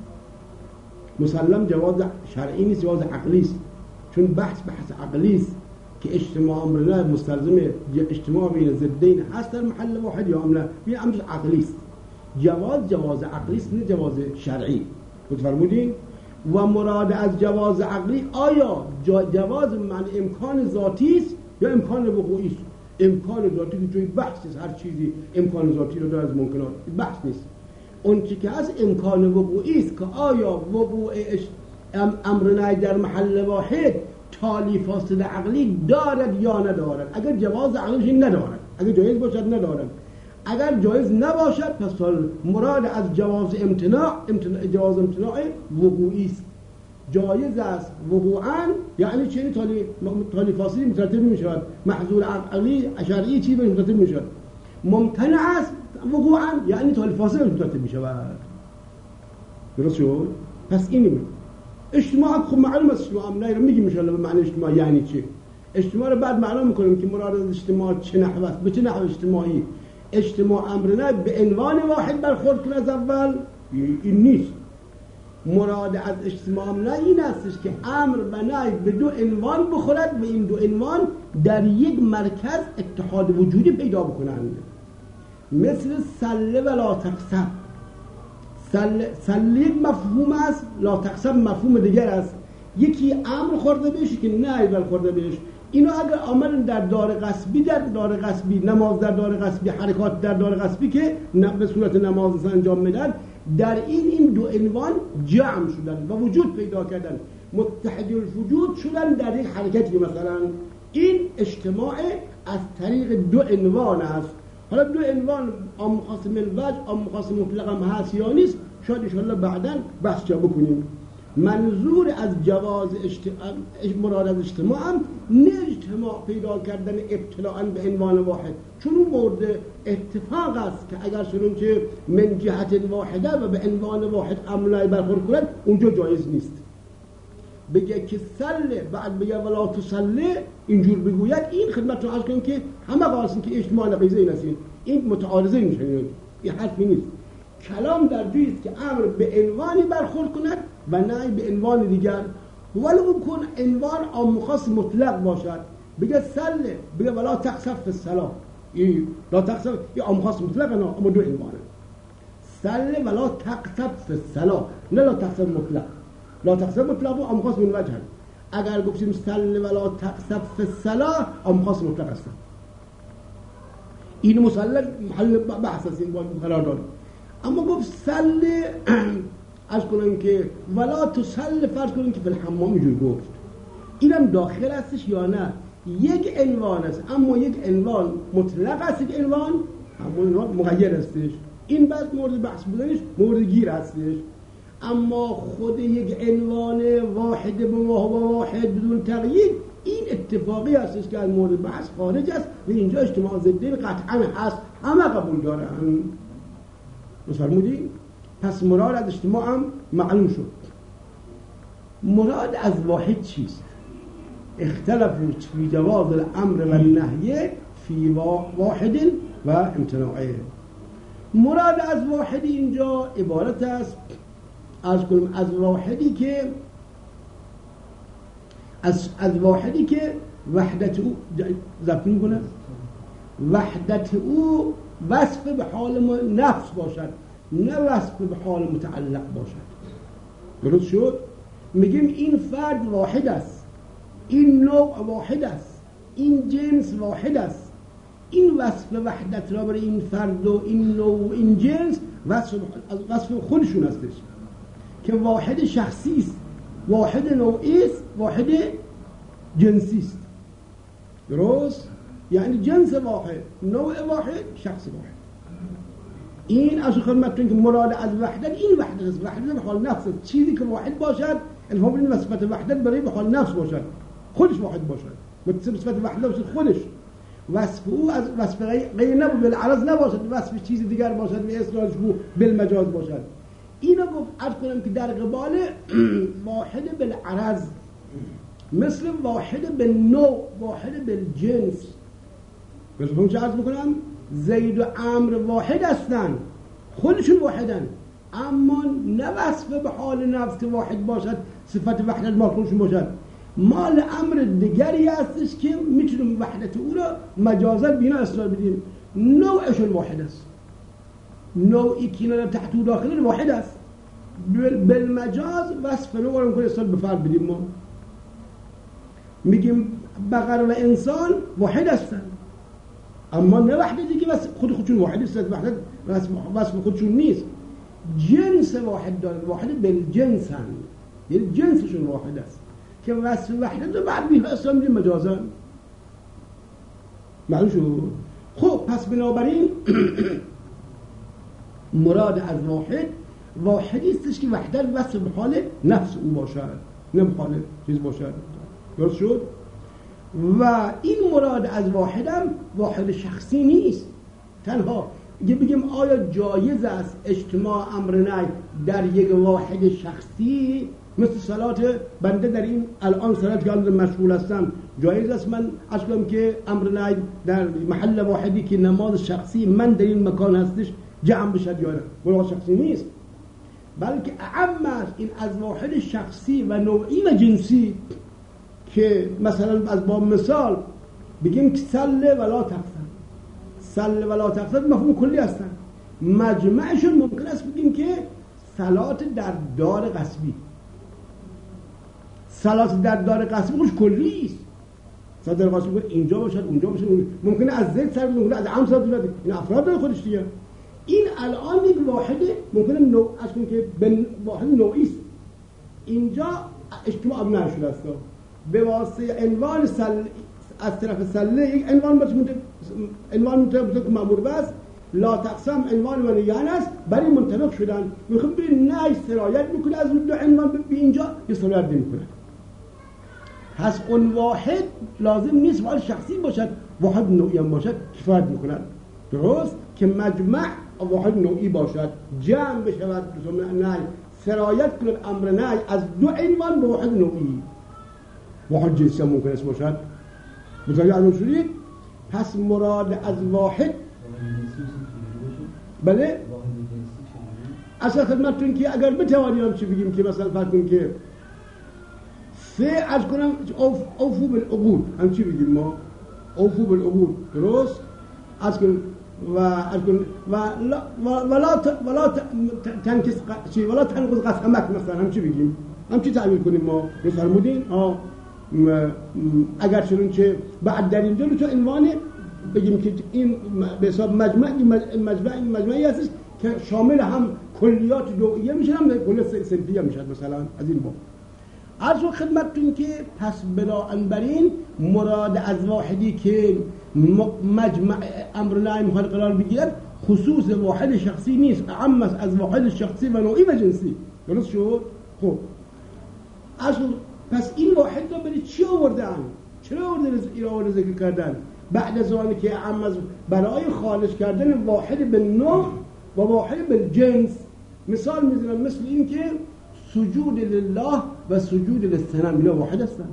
مسلم جواز شرعی نیست، جواز عقلی است، چون بحث بحث عقلی است که اجتماع امر نه مستلزم اجتماع بین ضدین هست در محل واحد یا امر، این امر عقلی است. جواز جواز عقلی است نه جواز شرعی. فرمودین؟ و مراد از جواز عقلی آیا جواز معنی امکان ذاتی است یا امکان وقوعی است؟ امکان ذاتی که جوی بحث است، هر چیزی امکان ذاتی رو داره از ممکنات، بحث نیست. اون چی که از امکان وقوعی است که آیا وقوع امر نهی در محل واحد تالی فاصله عقلی دارد یا ندارد. اگر جواز عقلیش ندارد، اگر جایز باشد ندارد، اگر جایز نباشد پس مراد از جواز امتناع, امتناع جواز امتناع وقوعی است. جایز است وقوعاً، یعنی چنین تالی تالی فاصلی مترتب میشود، محظور عقلی شرعی چی به مترتب میشود. ممتنع است وقوعاً، یعنی تالی فاصلی مترتب میشود. درست شد؟ پس اینه اجتماع خب معلوم است اجتماع هم نه میگیم ان شاء الله به معنی اجتماع یعنی چی. اجتماع رو بعد معلوم میکنیم که مراد از اجتماع چه نحوه است، به چه نحو اجتماعی. اجتماع امر نه به عنوان واحد برخورد کنه از اول، این نیست. مراد از اجتماع نه این استش که امر و نهی به دو عنوان بخورد و این دو عنوان در یک مرکز اتحاد وجودی پیدا بکنند. مثل سله و لا تقسم. سله سله یک مفهوم است، لا تقسم مفهوم دیگر است. یکی امر خورده بهش که نهی ول خورده بهش. اینو اگر آمدن در دار غصبی در دار غصبی نماز در دار غصبی حرکات در دار غصبی که به صورت نماز انجام میدن، در این این دو عنوان جمع شدن و وجود پیدا کردن، متحد الوجود شدن در یک حرکتی. مثلا این اجتماع از طریق دو عنوان است. حالا دو عنوان عام خاص من وجه عام خاص مطلق هم هست یا نیست، شاید ان شاء الله بعداً بحث جا بکنیم. منظور از جواز اجتماع مراد از اجتماع هم نه اجتماع پیدا کردن ابتلاعاً به عنوان واحد، چون اون مورد اتفاق است که اگر چنانچه من جهت واحده و به عنوان واحد امرای برخورد کنند اونجا جایز نیست. بگه که سله بعد بگه ولا تسله اینجور بگوید، این خدمتتون عرض کنم که همه قاسم که اجتماع نقیضه این است، این متعارضه میشه، این حرفی نیست. کلام در جایی است که امر به عنوانی برخورد کند و نهی به عنوان دیگر، ولی اون کن عنوان عام خاص مطلق باشد. بگه سله بگه ولا تقصف فی الصلاه، این لا تقصف این عام خاص مطلق نه، اما دو عنوانه. سله ولا تقصف فی الصلاه، نه لا تقصف مطلق. لا تقصف مطلق و عام خاص من وجه. اگر گفتیم سله ولا تقصف فی الصلاه عام خاص مطلق است. این مسلم محل بحث است، این باید قرار داد. اما گفت سله از کنم که ولا تسل فرض کنیم که فی الحمام اینجور گفت، اینم داخل استش یا نه؟ یک عنوان است، اما یک عنوان مطلق است، یک عنوان اما عنوان مغیر استش. این بعد مورد بحث بودنش مورد گیر هستش. اما خود یک عنوان واحد به واحد بدون تغییر، این اتفاقی هستش که از مورد بحث خارج است و اینجا اجتماع ضدین قطعا هست، همه قبول دارن. فرمودی؟ پس مراد از اجتماع هم معلوم شد. مراد از واحد چیست؟ اختلفوا فی جواز الامر و النهی فی واحد و امتناعه. مراد از واحدی اینجا عبارت است از کنیم از واحدی که از از واحدی که وحدت او ضبط می‌کنه، وحدت او وصف به حال نفس باشد، نه وصف به حال متعلق باشد. درست شد؟ میگیم این فرد واحد است، این نوع واحد است، این جنس واحد است. این وصف وحدت را برای این فرد و این نوع و این جنس وصف وصف خودشون هستش که واحد شخصی است، واحد نوعی است، واحد جنسی است. درست؟ یعنی جنس واحد، نوع واحد، شخص واحد. این از خدمتتون که مراد از وحدت این وحدت است، وحدت به حال نفس است. چیزی که واحد باشد، الفاظ این وصفت وحدت برای به حال نفس باشد، خودش واحد باشد، متصف صفت وحدت باشد خودش. وصف او از وصف غیر نبود بالعرض نباشد، وصف چیز دیگر باشد و اصلاحش بو بالمجاز باشد. اینو گفت عرض کنم که در قبال واحد بالعرض مثل واحد بالنوع، واحد بالجنس. بذارم چه عرض بکنم؟ زید و عمرو واحد هستن، خودشون واحدن، اما نه وصف به حال نفس که واحد باشد، صفت وحدت مال خودشون باشد. مال امر دیگری هستش که میتونیم وحدت او را مجازا بینا اصلاح بدیم. نوعشون واحد است، نوعی که اینا تحت و داخل واحد است. بالمجاز وصف نوع را میکنه اصلاح به فرد بدیم. ما میگیم بقر و انسان واحد هستن، اما نه وحدتی که خود خودشون واحد است، وحدت وصف خودشون نیست. جنس واحد دارن، واحد بالجنس هم، یعنی جنسشون واحد است که وصف وحدت رو بعد بینا اصلاح میدیم مجازا. معلوم شد؟ خب پس بنابراین مراد از واحد واحدی استش که وحدت وصف به حال نفس او باشد. نمیخواد چیز باشد. درست شد؟ و این مراد از واحدم واحد شخصی نیست تنها. اگه بگیم آیا جایز است اجتماع امر نهی در یک واحد شخصی، مثل صلات بنده در این الان صلات که الان مشغول هستم، جایز است من اصلا که امر نهی در محل واحدی که نماز شخصی من در این مکان هستش جمع بشد یا نه؟ مراد شخصی نیست، بلکه اعم است این از واحد شخصی و نوعی و جنسی که مثلا از با مثال بگیم که صل ولا تقصر، صل ولا تقصر مفهوم کلی هستن. مجمعشون ممکن است بگیم که صلات در دار قصبی، صلات در دار قصبی خوش کلی است. صلات در قصبی اینجا باشد اونجا باشد، ممکنه از زید سر ممکنه از عام صلات باشد، این افراد داره خودش دیگه. این الان یک واحده ممکنه نوع از که به واحد نوعی است. اینجا اجتماع اب نشده است به واسطه عنوان سل از طرف سله یک عنوان باشه، عنوان مطابق مأمور بس لا تقسم عنوان و نگهان است برای منطبق شدن. میخوام ببین نه سرایت میکنه از اون دو عنوان به اینجا یه سرایت نمیکنه. پس اون واحد لازم نیست واحد شخصی باشد، واحد نوعی هم باشد کفایت میکنه. درست که مجمع واحد نوعی باشد، جمع بشود نه سرایت کنه امر نه از دو عنوان به واحد نوعی. واحد جنسی هم ممکن است باشد. متوجه الان شدید؟ پس مراد از واحد بله اصلا خدمتتون که اگر بتوانیم چی بگیم که مثلا فرض کنیم که سه از کنم اوف اوفو بالعقود هم چی بگیم ما اوفو بالعقود درست از کنیم و از کنیم و لا ولا ولا تنقص چی ولا تنقص قسمک مثلا هم چی بگیم هم چی تعبیر کنیم ما فرمودین ها اگر چون که بعد در اینجا رو تو عنوان بگیم که این به حساب مجمع مجمع مجمعی هستش که شامل هم کلیات جزئیه میشه هم کلیات صنفیه میشه مثلا از این باب. عرض خدمتتون که پس بنابراین مراد از واحدی که مجمع امر نهی میخواد قرار بگیرد خصوص واحد شخصی نیست، اعم از واحد شخصی و نوعی و جنسی. درست شد؟ خب اصل پس این واحد رو برای چی آوردن؟ چرا آورده ذکر کردن؟ بعد از آنی که اعم از برای خالص کردن واحد به نوع و واحد به جنس مثال میزنم، مثل این که سجود لله و سجود للصنم اینا واحد هستن.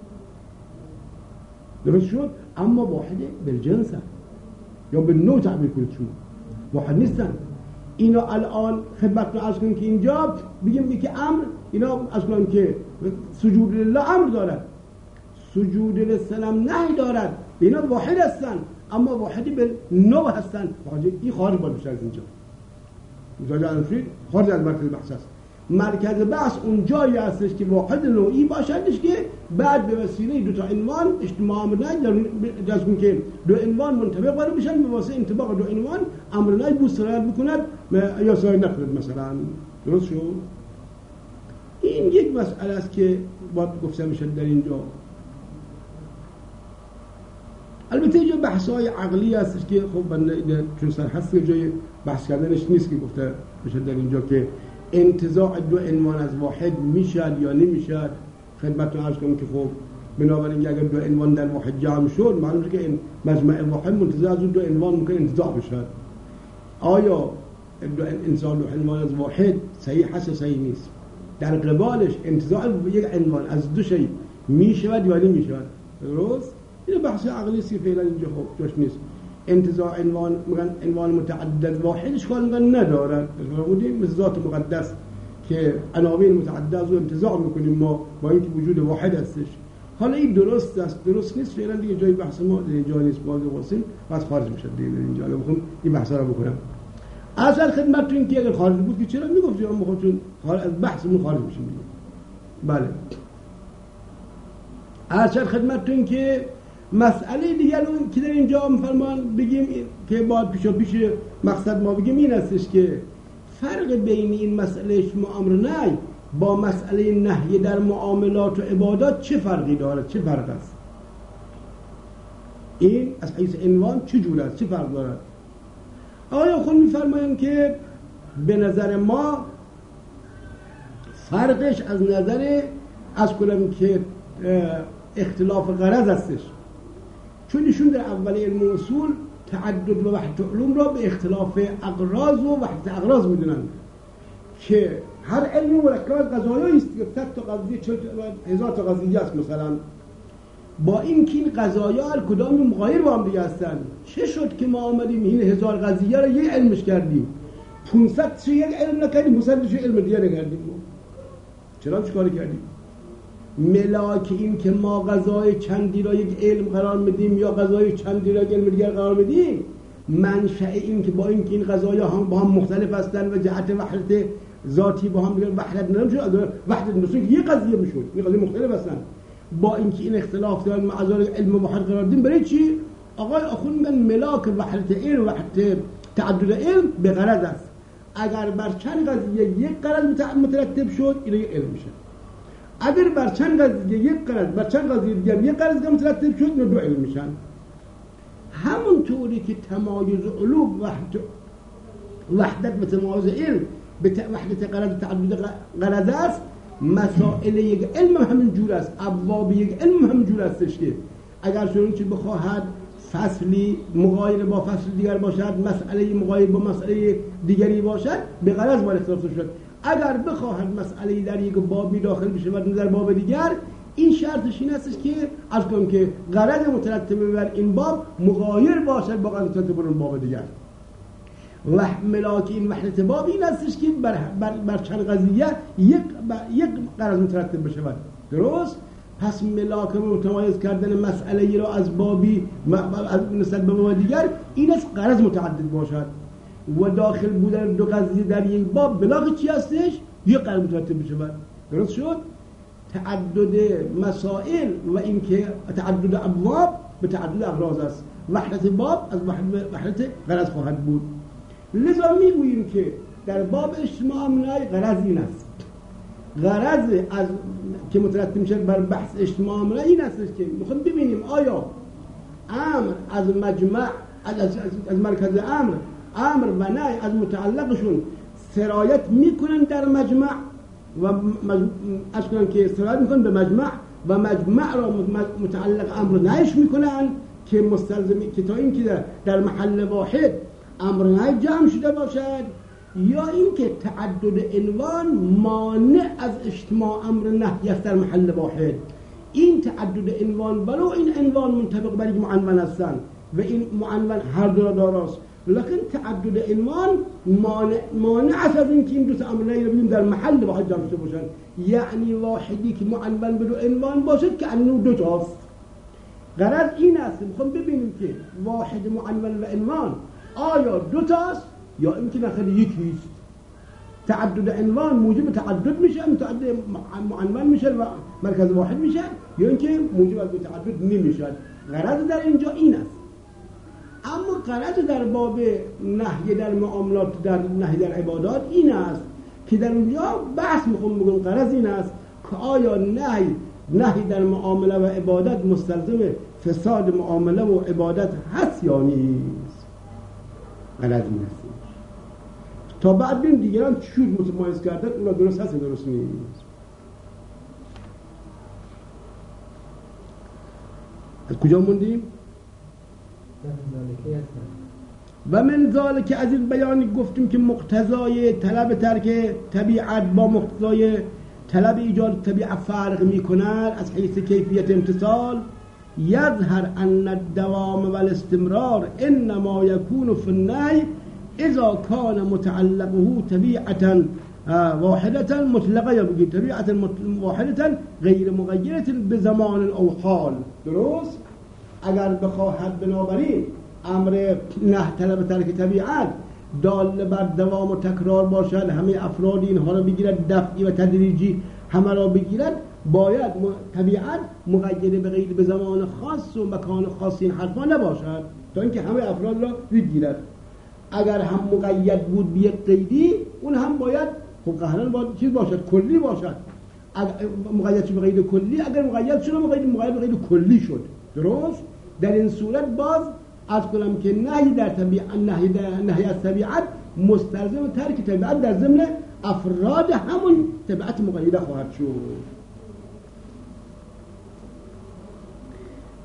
درست شد؟ اما واحد بالجنس هست یا بالنوع تعبیر کنید شما واحد نیستن. اینا الان خدمتتون عرض کنیم که اینجا بگیم که امر اینا از کنیم که سجود لله امر دارد، سجود للصنم نهی دارد، اینا واحد هستن اما واحدی بالنوع هستن. این خارج باید بشه از اینجا. متوجه هستید؟ خارج از مرکز بحث است. مرکز بحث اون جایی هستش که واحد نوعی باشدش که بعد به وسیله دو تا عنوان اجتماع امر نهی جز کن که دو عنوان منطبق قرار بشن، به واسطه انطباق دو عنوان امر نهی بود سرایت بکند یا سرایت نکند مثلا. درست شد؟ این یک مسئله است که باید گفته میشه در اینجا. البته اینجا بحث‌های عقلی هستش که خب بنده چون سر هست که جای بحث کردنش نیست که گفته بشه در اینجا که انتزاع دو عنوان از واحد میشد یا نمیشد. خدمتتون عرض کنم که خب بنابراین اگر دو عنوان در واحد جمع شد معلومه که این مجمع واحد منتزاع از دو عنوان ممکن انتزاع بشد. آیا انتزاع دو عنوان از واحد صحیح هست صحیح نیست؟ در قبالش انتزاع یک عنوان از دو شی میشود یا نمیشود؟ درست؟ این بحث عقلی سی فعلا اینجا خب جاش نیست. انتزاع عنوان میگن عنوان متعدد واحدش کار میگن ندارد. فرمودیم مثل ذات مقدس که عناوین متعدد رو انتزاع میکنیم ما با اینکه وجود واحد هستش. حالا این درست است درست نیست فعلا دیگه جای بحث ما در اینجا نیست. باز واسیم بعد خارج میشه دیگه اینجا. اگه بخوام این بحثا رو بکنم اصلا خدمتتون که اگه خارج بود که چرا میگفت ما خودمون چون از بحثمون خارج میشیم دیگه. بله اصلا خدمتتون که مسئله دیگر اون که در اینجا می‌فرمان بگیم که باید پیشا پیش مقصد ما بگیم این هستش که فرق بین این مسئله شما امر نهی با مسئله نهی در معاملات و عبادات چه فرقی دارد؟ چه فرق است؟ این از حیث عنوان چه جور است؟ چه فرق دارد؟ آیا خود می‌فرمایند که به نظر ما فرقش از نظر از کنم که اختلاف غرض هستش، چون ایشون در اول علم اصول تعدد و وحدت علوم را به اختلاف اغراض و وحدت اغراض میدونن که هر علم مرکب از قضایایی است که صد تا قضیه چهل هزار تا قضیه است مثلا، با این که این قضایا هر کدام مغایر با هم دیگه هستن. چه شد که ما آمدیم این هزار قضیه را یک علمش کردیم، پانصد تا یک علم نکردیم، پانصد تا علم دیگه نکردیم؟ چرا چیکار کردیم؟ ملاک این که ما قضای چندی را یک علم قرار میدیم یا قضای چندی را یک علم دیگر قرار میدیم، منشأ این که با این که این قضایا هم با هم مختلف هستند و جهت وحدت ذاتی با هم دیگر وحدت نمیشه، وحدت نمیشه که یک قضیه میشود، این قضیه مختلف هستند، با اینکه این اختلاف دارن معذار علم واحد قرار دادیم. برای چی؟ آقای آخوند میگن ملاک وحدت علم، وحدت تعدد علم به غرض است. اگر بر چند قضیه یک غرض مترتب شد این یک علم میشه، اگر بر چند قضیه یک غرض بر چند قضیه دیگر یک غرض مترتب شد این دو علم میشن. همون طوری که تمایز علوم وحدت وحدت به تمایز علم به وحدت غرض و تعدد غرض است، مسائل یک علم همین جور است، ابواب یک علم همین جور استش که اگر چنانچه بخواهد فصلی مغایر با فصل دیگر باشد، مسئله مغایر با مسئله دیگری باشد، به غرض باید اختلاف شد. اگر بخواهد مسئله در یک بابی داخل بشه و در باب دیگر، این شرطش این استش که از کنم که غرض مترتب بر این باب مغایر باشد با غرض مترتب بر اون باب دیگر. و ملاک این وحدت باب این استش که بر, بر, بر چند قضیه یک, یک غرض مترتب بشه. درست؟ پس ملاک متمایز کردن مسئله ای را از بابی نسبت به باب دیگر این است غرض متعدد باشد. و داخل بودن دو قضیه در یک باب ملاک چی هستش؟ یک غرض مترتب بشه. درست شد؟ تعدد مسائل و اینکه تعدد ابواب به تعدد اغراض است. وحدت باب از وحدت غرض خواهد بود. لذا میگوییم که در باب اجتماع امنای غرض این است. غرض از که مترتب میشه بر بحث اجتماع امنای این است که میخوایم ببینیم آیا امر از مجمع از, از, از مرکز امر امر و نهی از متعلقشون سرایت میکنن در مجمع و از کنن که سرایت میکنن به مجمع و مجمع را متعلق امر نهیش میکنن که مستلزم که تا این که در محل واحد امر نهی جمع شده باشد، یا اینکه تعدد عنوان مانع از اجتماع امر نهی است در محل واحد. این تعدد عنوان ولو این عنوان منطبق بر یک معنون هستند و این معنون هر دو را داراست، لکن تعدد عنوان مانع مانع است از اینکه این دو تا امر نهی را ببینیم در محل واحد جمع شده باشند. یعنی واحدی که معنون به دو عنوان باشد که انو دو تاست. غرض این است میخوام ببینیم که واحد معنون و عنوان آیا دو تاست یا اینکه نخل یکیست. تعدد عنوان موجب تعدد میشه، متعدد معنون میشه و مرکز واحد میشه، یا اینکه موجب از تعدد نمیشه. غرض در اینجا این است. اما غرض در باب نهی در معاملات، در نهی در عبادات این است که در اونجا بحث میخوام بگم غرض این است که آیا نهی نهی در معامله و عبادت مستلزم فساد معامله و عبادت هست یا نیست. غرض این است. تا بعد بیم دیگران چجور متمایز کردن اونا درست هست یا درست نیست. از کجا موندیم؟ و من ذالک از این بیانی گفتیم که مقتضای طلب ترک طبیعت با مقتضای طلب ایجاد طبیعت فرق می کند از حیث کیفیت امتصال. یظهر ان الدوام و الاستمرار انما یکون فی النهی اذا کان متعلقه طبیعتا واحدتا مطلقه، یا بگید طبیعتا واحدتا غیر مغیرة بزمان او حال. درست؟ اگر بخواهد بنابراین امر نه طلب ترک طبیعت دال بر دوام و تکرار باشد، همه افراد اینها را بگیرد، دفعی و تدریجی همه را بگیرد، باید طبیعت مقید به غیر به زمان خاص و مکان خاص این حرفا نباشد تا اینکه همه افراد را بگیرد. اگر هم مقید بود به یک قیدی، اون هم باید خب قهرن باید چیز باشد، کلی باشد. اگر مقید شد به قید کلی، اگر مقید شد مقید مقید به قید کلی شد. درست؟ در این صورت باز از کنم که نهی در طبیعت نهی در نهی از طبیعت مستلزم ترک طبیعت در ضمن افراد همون طبیعت مقیده خواهد شد.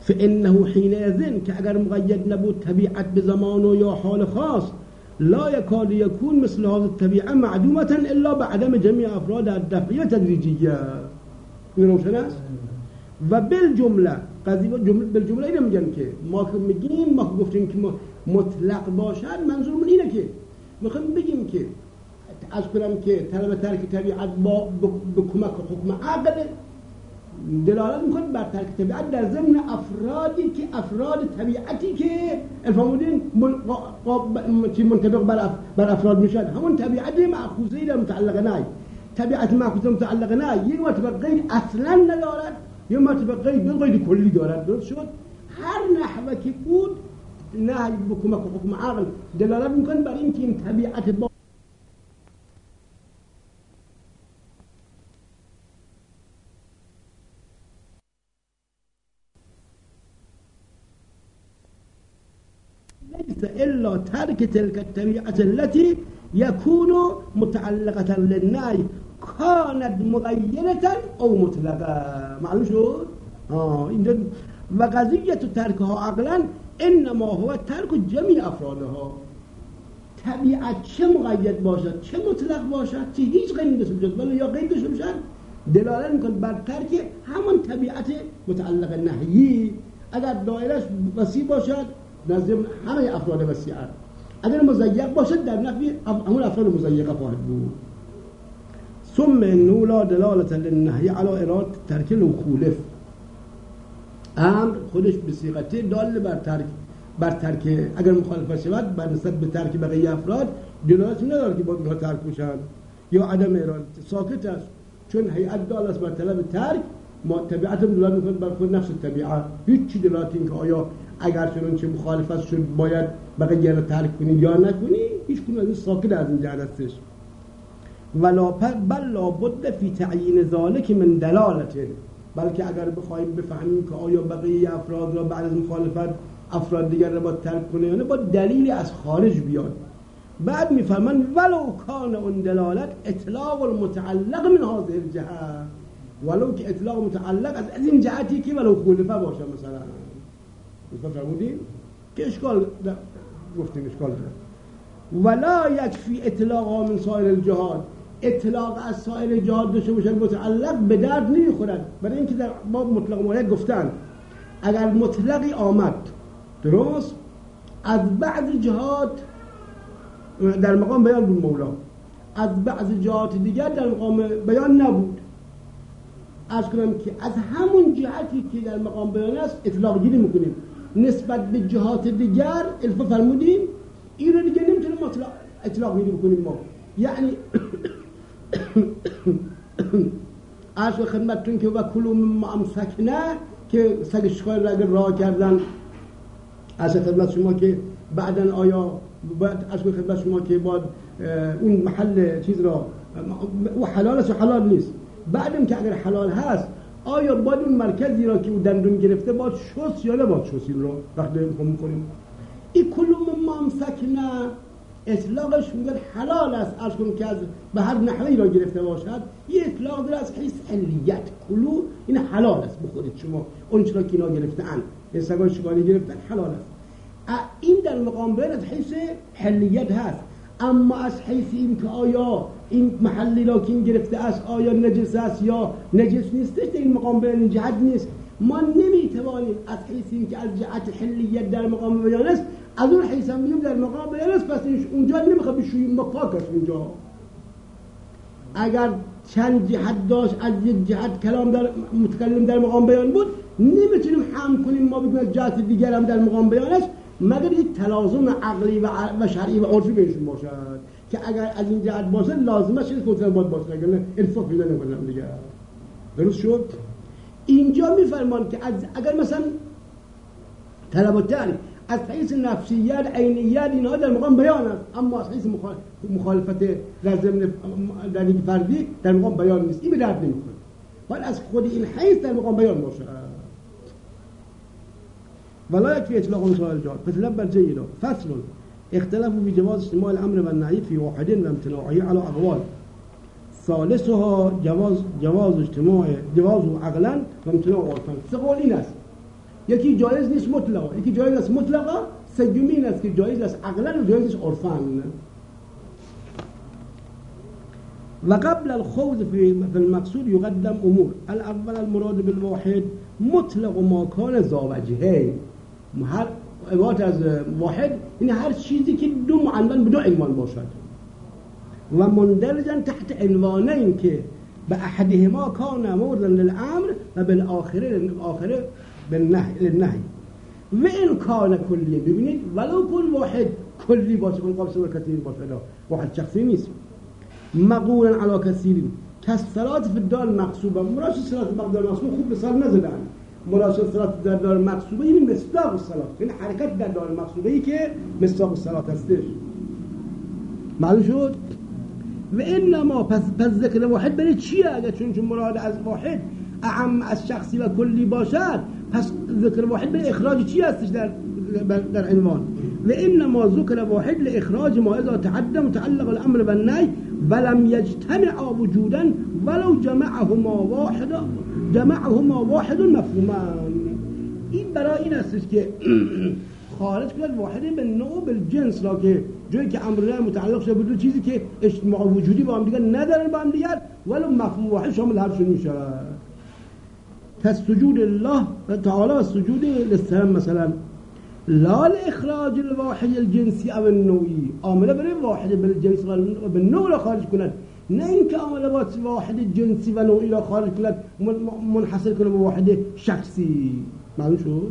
فانه حینئذ که اگر مقید نبود طبیعت به زمان و یا حال خاص لا یکاد یکون مثل هذه الطبیعه معدومه الا بعدم جميع افراد الدفعیه تدریجیه. این روشن است. و بالجمله قضیه بالجمله اینو میگن که ما که میگیم ما گفتیم که مطلق باشد منظورمون اینه که میخوایم بگیم که از کنم که طلب ترک طبیعت با به کمک حکم عقل دلالت میکنه بر ترک طبیعت در ضمن افرادی که افراد طبیعتی که الفامودین منطبق بر, بر افراد میشن همون طبیعت مأخوذه‌ای در متعلق نه. طبیعت مأخوذه متعلق نه یک مرتبه قید اصلا ندارد یا مرتبه قید دو قید کلی دارد. درست شد؟ هر نحوه که بود نهی به کمک حکم عقل دلالت میکنه بر این که این طبیعت با ليس إلا ترك تلك الطبيعة التي يكون متعلقة للنهي كانت مغيرة أو مطلقة. معلوم شد؟ آه و قضیه ترکها عقلا انما هو ترک جميع افرادها. طبیعت چه مقید باشد چه مطلق باشد چه هیچ قید نشه باشد ولی یا قید نشه باشد دلالت میکنه بر ترک همون طبیعت متعلق نهیی. اگر دایرش وسیع باشد نزد همه افراد وسیع، اگر مضیق باشد در نفی همون افراد مضیقه خواهد بود. ثم انه لا دلاله للنهی على اراده ترک المخالف. امر خودش به صیغت دال بر ترک بر ترک اگر مخالفت شود بر نسبت به ترک بقیه افراد دلالت نداره که با اونها ترک بشن یا عدم اراده، ساکت است. چون هیئت دال است بر طلب ترک ما طبیعت دلالت میکنه بر خود نفس طبیعت. هیچ چی دلالت این که آیا اگر چون چه مخالفت شد باید بقیه را ترک کنی یا نکنی هیچ کنون از این ساکت از این جهت هستش. ولا بل لا بد فی تعیین ذلک من دلالته، بلکه اگر بخوایم بفهمیم که آیا بقیه افراد را بعد از مخالفت افراد دیگر را با ترک کنه یا نه با دلیلی از خارج بیاد. بعد میفرمان ولو کان اون دلالت اطلاق المتعلق من هذه الجهه، ولو که اطلاق متعلق از این جهتی که ولو خلفه باشه مثلا فرمودیم که اشکال گفتیم اشکال داره. ولا یکفی اطلاق من سایر الجهات، اطلاق از سایر جهات داشته باشه متعلق به درد نمیخورد. برای اینکه در باب مطلق مورد گفتن اگر مطلقی آمد درست از بعض جهات در مقام بیان بود مولا، از بعض جهات دیگر در مقام بیان نبود، از کنم که از همون جهتی که در مقام بیان است اطلاق گیری میکنیم نسبت به جهات دیگر الفا فرمودیم این رو دیگه نمیتونیم اطلاق, اطلاق گیری بکنیم ما. یعنی عرض و خدمتتون که و کلو مما امسکنه که سگ شکار را اگر راه کردن، عرض خدمت شما که بعدن آیا عرض خدمت شما که باید اون محل چیز را و حلال است و حلال نیست، بعدم که اگر حلال هست آیا باید اون مرکزی را که او دندون گرفته باید شست یا نباید شست این را وقتی میخوام میکنیم. این کلو مما امسکنه اطلاقش میگن حلال است، عرض کنم که از به هر نحوی را گرفته باشد یه اطلاق داره از حیث علیت. کلو این حلال است بخورید شما اون چرا که اینا گرفتن این سگای شکاری گرفتن حلال است. این در مقام بیان از حیث حلیت هست، اما از حیث این که آیا این محلی را که این گرفته است آیا نجس است یا نجس نیستش در این مقام بیان این جهت نیست. ما نمیتوانیم از حیث این که از جهت حلیت در مقام بیان است از اون حیث هم میگیم در مقام بیان است، پس اونجا نمیخواد بشوییم ما پاک است. اونجا اگر چند جهت داشت از یک جهت کلام در متکلم در مقام بیان بود نمیتونیم حمل کنیم ما بگیم از جهت دیگر هم در مقام بیان است مگر یک تلازم عقلی و شرعی و عرفی بینشون باشد که اگر از این جهت باشه لازمه شده کنترل باید باشه، اگر نه انصاف پیدا نمی‌کنه دیگه. درست شد؟ اینجا میفرمان که از اگر مثلا طلب التعریف از حیث نفسیت عینیت اینها در مقام بیان است، اما از حیث مخالفت در ضمن در یک فردی در مقام بیان نیست، این به درد نمی‌خوره. باید از خود این حیث در مقام بیان باشه. ولا يكفي اطلاق مسائل الجهات فتلبى جيدا. فصل اختلفوا في جواز اجتماع الامر والنهي في واحد وامتناعه على اقوال. ثالثها جواز جواز اجتماع جواز عقلا وامتناع عرفا. سه قول این است یکی جایز نیست مطلقا، یکی جایز است مطلقا، سومی این است که جایز است عقلا و جایز است عرفاً. و قبل الخوض في المقصود يقدم امور. الاول المراد بالواحد مطلق ما كان ذا وجهين. هر عبارت از واحد یعنی هر چیزی که دو معنون به دو عنوان باشد و مندرجا تحت عنوانین که به احدهما کان موردا للامر و بالاخره للآخره بالنهی و این کان کلی. ببینید ولو کن واحد کلی باشه، کن قابل و کثیر باشه، واحد شخصی نیست. مقولا علی کثیر کالصلاة فی الدار المقصوبه. مراد صلات فی الدار المقصوبه خوب مثال نزدن. مراد صلات در دار المقصوبه یعنی مصداق الصلات، یعنی حرکت در دار المقصوبه ای که مصداق الصلات هستش. معلوم شد؟ و انما پس پس ذکر واحد برای چیه؟ اگر چون چون مراد از واحد اعم از شخصی و کلی باشد، پس ذکر واحد برای اخراج چی هستش در در عنوان؟ و انما ذکر واحد لاخراج ما اذا تعدى متعلق الامر بالنهي ولم يجتمع وجودا ولو جمعهما واحد جمعهما واحد مفهومان. این برای این هستش که خارج کنه واحد به نوع بالجنس را که جایی که امر متعلق شده به چیزی که اجتماع وجودی با هم دیگر ندارن با هم دیگر ولو مفهوم واحد شامل هر شون میشه. كالسجود الله تعالى والسجود للسلام مثلا لا لإخراج الواحد الجنسي أو النوعي. عامله برای واحد بالجنس و بالنوع را خارج کند، نه اینکه عامله با واحد جنسی و نوعی را خارج کند منحصر کنه به واحد شخصی. معلوم شد؟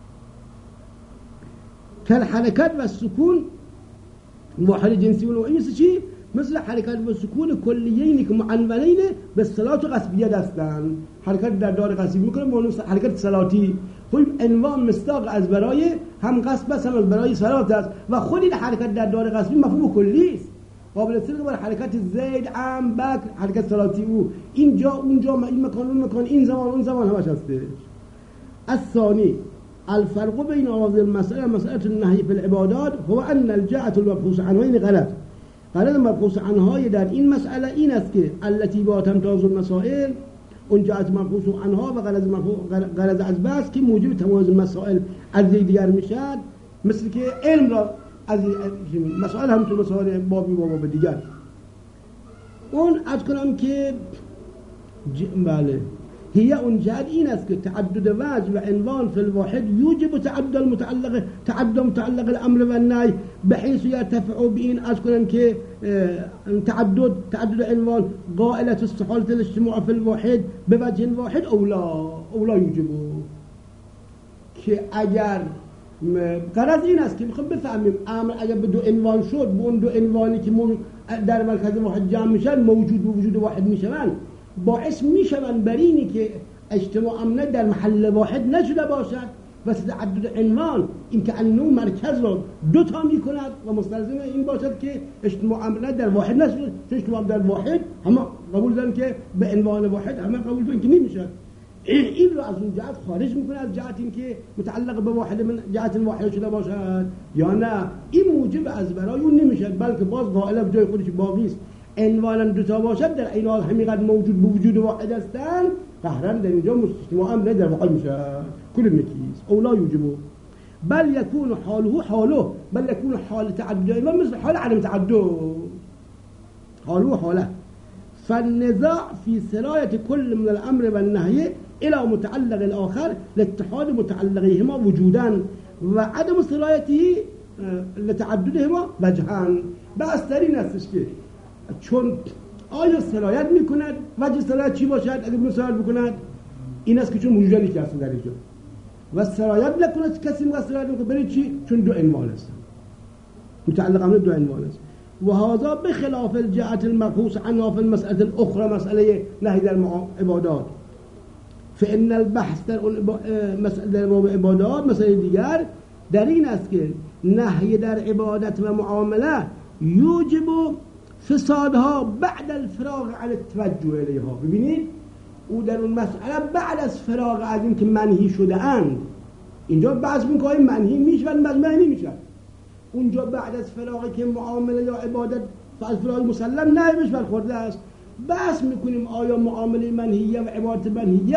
كالحركات والسكون واحد جنسي و نوعی مثل چی؟ مثل حرکت و سکون کلیینی که معنونین به صلات و قصبیه دستن. حرکت در دار قصبی میکنه به عنوان حرکت صلاتی. خب عنوان مصداق از برای هم قصب است هم از برای صلات است و خود این حرکت در دار قصبی مفهوم کلی است. قابل استفاده بر حرکت زید عام بکر حرکت صلاتی او اینجا اونجا این مکان اون مکان این زمان اون زمان همش هستش. الثانی الفرق بین هذه المسألة مسألة النهي في العبادات هو ان الجاءة المبحوث عنها غلط. غرض مبحوث عنهای در این مسئله این است که التي با تمتاز المسائل اون جهت مبحوث عنها و غرض غرض از بس که موجب تمایز مسائل از دیگر میشد، مثل که علم را از مسائل همونطور مسائل بابی و باب دیگر. اون از کنم که ج... بله هي اون جهت این است که تعدد وجه و عنوان فی الواحد یوجب تعدد المتعلق تعدد متعلق الامر و النهی بحيث يرتفع بین از کنم که تعدد تعدد عنوان قائلة استحالة الاجتماع فی الواحد به وجه واحد اولا اولا یوجب. که اگر غرض این است که میخوام بفهمیم امر اگر به دو عنوان شد به اون دو عنوانی که در مرکز واحد جمع میشن موجود و وجود واحد میشن باعث میشوند بر اینی که اجتماع امنه در محل واحد نشده باشد و تعدد عنوان این که انو مرکز را دو تا میکند و مستلزم این باشد که اجتماع امنه در واحد نشده. چون اجتماع در واحد همه قبول دارن که به عنوان واحد همه قبول دارن که نمیشه. این را از اون جهت خارج میکنه از جهت این که متعلق به واحد من جهت واحد شده باشد یا نه این موجب از برای اون نمیشه، بلکه باز قائل به جای خودش باقی است. عنوانا دو تا باشد در این حال همینقدر موجود به وجود واحد هستند قهرا در اینجا اجتماع امر در واحد میشه کل یکیست. اولا یوجبه بل یکون حاله حاله بل یکون حال تعدد و مثل حال عدم تعدد حاله حاله. فالنزاع في سراية كل من الامر والنهي الى متعلق الاخر لاتحاد متعلقيهما وجودا وعدم سرايته لتعددهما وجهان. بس در این استش که چون آیا سرایت میکند وجه سرایت چی باشد؟ اگر مساعد بکند این است که چون موجودی که هست در اینجا و سرایت نکند کسی موقع سرایت میکنه برای چی؟ چون دو عنوان است متعلق امر دو عنوان است. و هذا بخلاف الجهت المبحوث عنها في المسألة الأخرى مسألة نهي در عبادات. فإن البحث در مسألة در عبادات مسألة دیگر در این است که نهی در عبادت و معامله یوجب فسادها بعد الفراغ عن التوجه الیها. ببینید او در اون مسئله بعد از فراغ از این که منهی شده اند اینجا بحث میکنه منهی میشن بعد منهی نمیشن. اونجا بعد از فراغی که معامله یا عبادت از فراغ مسلم نهی بهش برخورده است بحث میکنیم آیا معامله منهیه و عبادت منهیه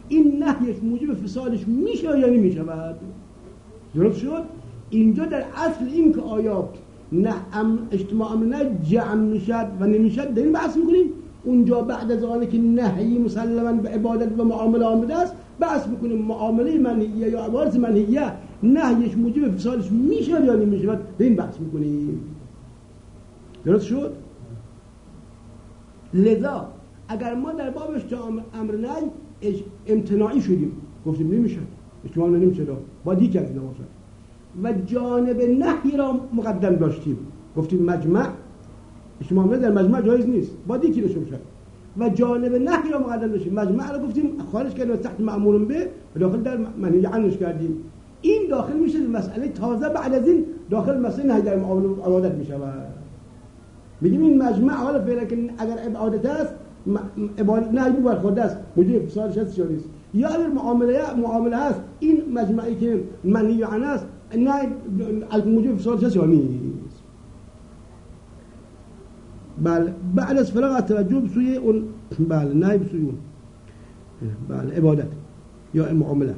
این نهیش موجب فسادش میشه یا نمیشود؟ درست شد؟ اینجا در اصل این که آیا نه اجتماع امر نه جمع میشد و نمیشد داریم بحث میکنیم. اونجا بعد از آنه که نهی مسلما به عبادت و معامله آمده است بحث میکنیم معامله منهیه یا عبادت منهیه نهیش موجب فسادش میشه یا نمیشود داریم بحث میکنیم. درست شد؟ لذا اگر ما در باب اجتماع امر نهی امتناعی شدیم گفتیم نمیشه اجتماع امر نمیشه با دیگه از اینا باشد و جانب نهی را مقدم داشتیم گفتیم مجمع اجتماع امر در مجمع جایز نیست با دیگه نشه بشه و جانب نهی را مقدم داشتیم مجمع را گفتیم خارج کردیم تحت معمول به و داخل در منهی عنش کردیم. این داخل میشه مسئله تازه بعد از این داخل مسئله نهی در معامله عبادت میشه و میگیم این مجمع حالا فعلا که اگر عبادت است عبادت نهی بر خود است موجب فسادش هست یا نیست یا اگر معامله معامله است این مجمعی که منهی عنه است نه از موجب فسادش هست یا نیست. بله بعد از فراغ توجه به سوی اون بله نهی به سوی اون بله عبادت یا معامله.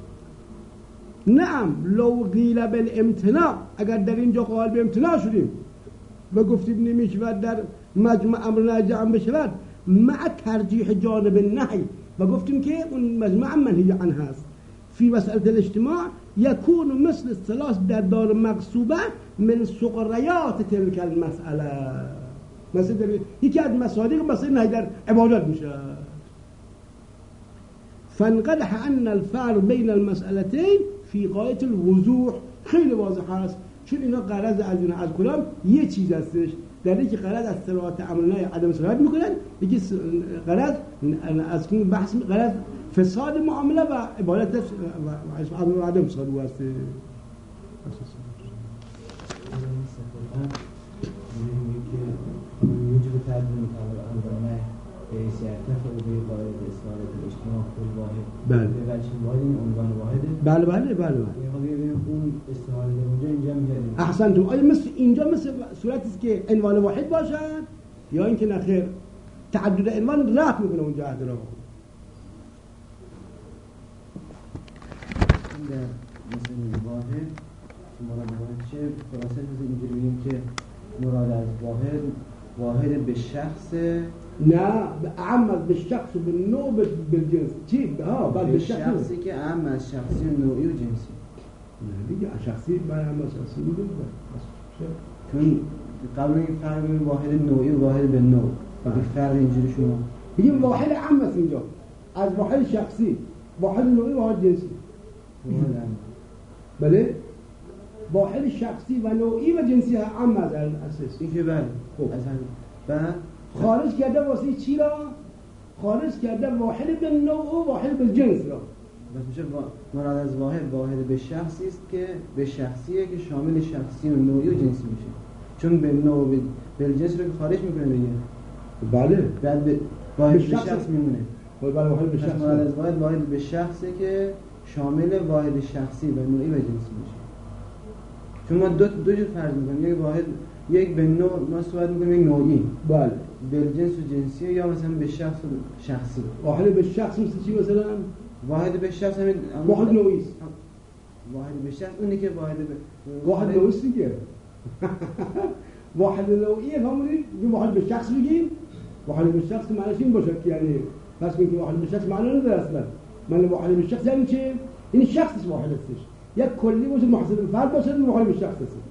نعم لو قیل بالامتناع اگر در اینجا قائل به امتناع شدیم و گفتیم نمیشود در مجمع امر نهی جمع بشود مع ترجیح جانب نهی و گفتیم که اون مجمع منهی عنه هست فی مسئله الاجتماع یکون مثل الثلاث در دار مقصوبه من سقریات تلک المسئله مثلا یکی از مصادیق مسئله نهی در عبادت میشه. فانقدح ان الفرق بین المسئلتين فی غایة الوضوح خیلی واضح هست چون اینا غرض از اینا از کلام یه چیز هستش در اینکه غرض از صراحت امر نهی عدم صراحت میکنن یکی غرض از این بحث غرض فساد معامله و عبادت و امر عدم صراحت هست. يجب تعديل الأمر ما سيرتفع به قاعدة إصالة الاجتماع كل واحد بله بوجه واحد عنوان واحد بله بله بله اون استعاره اونجا اینجا میگردیم. احسنتم. آیا مثل اینجا مثل صورتی است که عنوان واحد باشد یا اینکه نخیر تعدد عنوان رفع میکنه اونجا عهد را؟ در مثل واحد مراد واحد چه خلاصه اینجوری بگیم که مراد از واحد واحد به شخص نه اعم از به شخص و به نوع به جنس چی؟ ها بعد به شخصی که اعم از شخصی و نوعی و جنسی نه دیگه شخصی بعد اعم از شخصی میگه چون قبل این فرق بین واحد نوعی و واحد به نوع اگه فرق اینجوری شما میگیم واحد اعم است اینجا از واحد شخصی واحد نوعی و واحد جنسی بله واحد شخصی و نوعی و جنسی اعم از اساس این که بله خب از هم بعد خارج کرده واسه چی را؟ خارج کرده واحد به نوع و واحد به جنس را. بس میشه مراد از واحد واحد به شخصی است که به شخصیه که شامل شخصی و نوعی و جنسی میشه چون به نوع و به جنس رو خارج میکنه دیگه. بله بعد به واحد به شخص میمونه. بله واحد به شخص. مراد از واحد واحد به شخصی که شامل واحد شخصی و نوعی و جنسی میشه. چون ما دو دو جور فرض میکنیم یک واحد یک به نوع ما صحبت میکنیم یک نوعی بله به جنس و جنسی یا مثلا به شخص و شخصی. واحد به شخص مثل چی مثلا؟ واحد به شخص همین واحد نوعی است. واحد به شخص اونی که واحد به واحد نوعی است دیگه. واحد نوعی همونی واحد به شخص بگیم واحد به شخص معنیش این باشه که یعنی پس میگیم واحد به شخص معنی نداره اصلا. من واحد به شخص یعنی چی؟ این شخصش واحد هستش. یک کلی باشه محصول فرد باشه واحد به شخص است.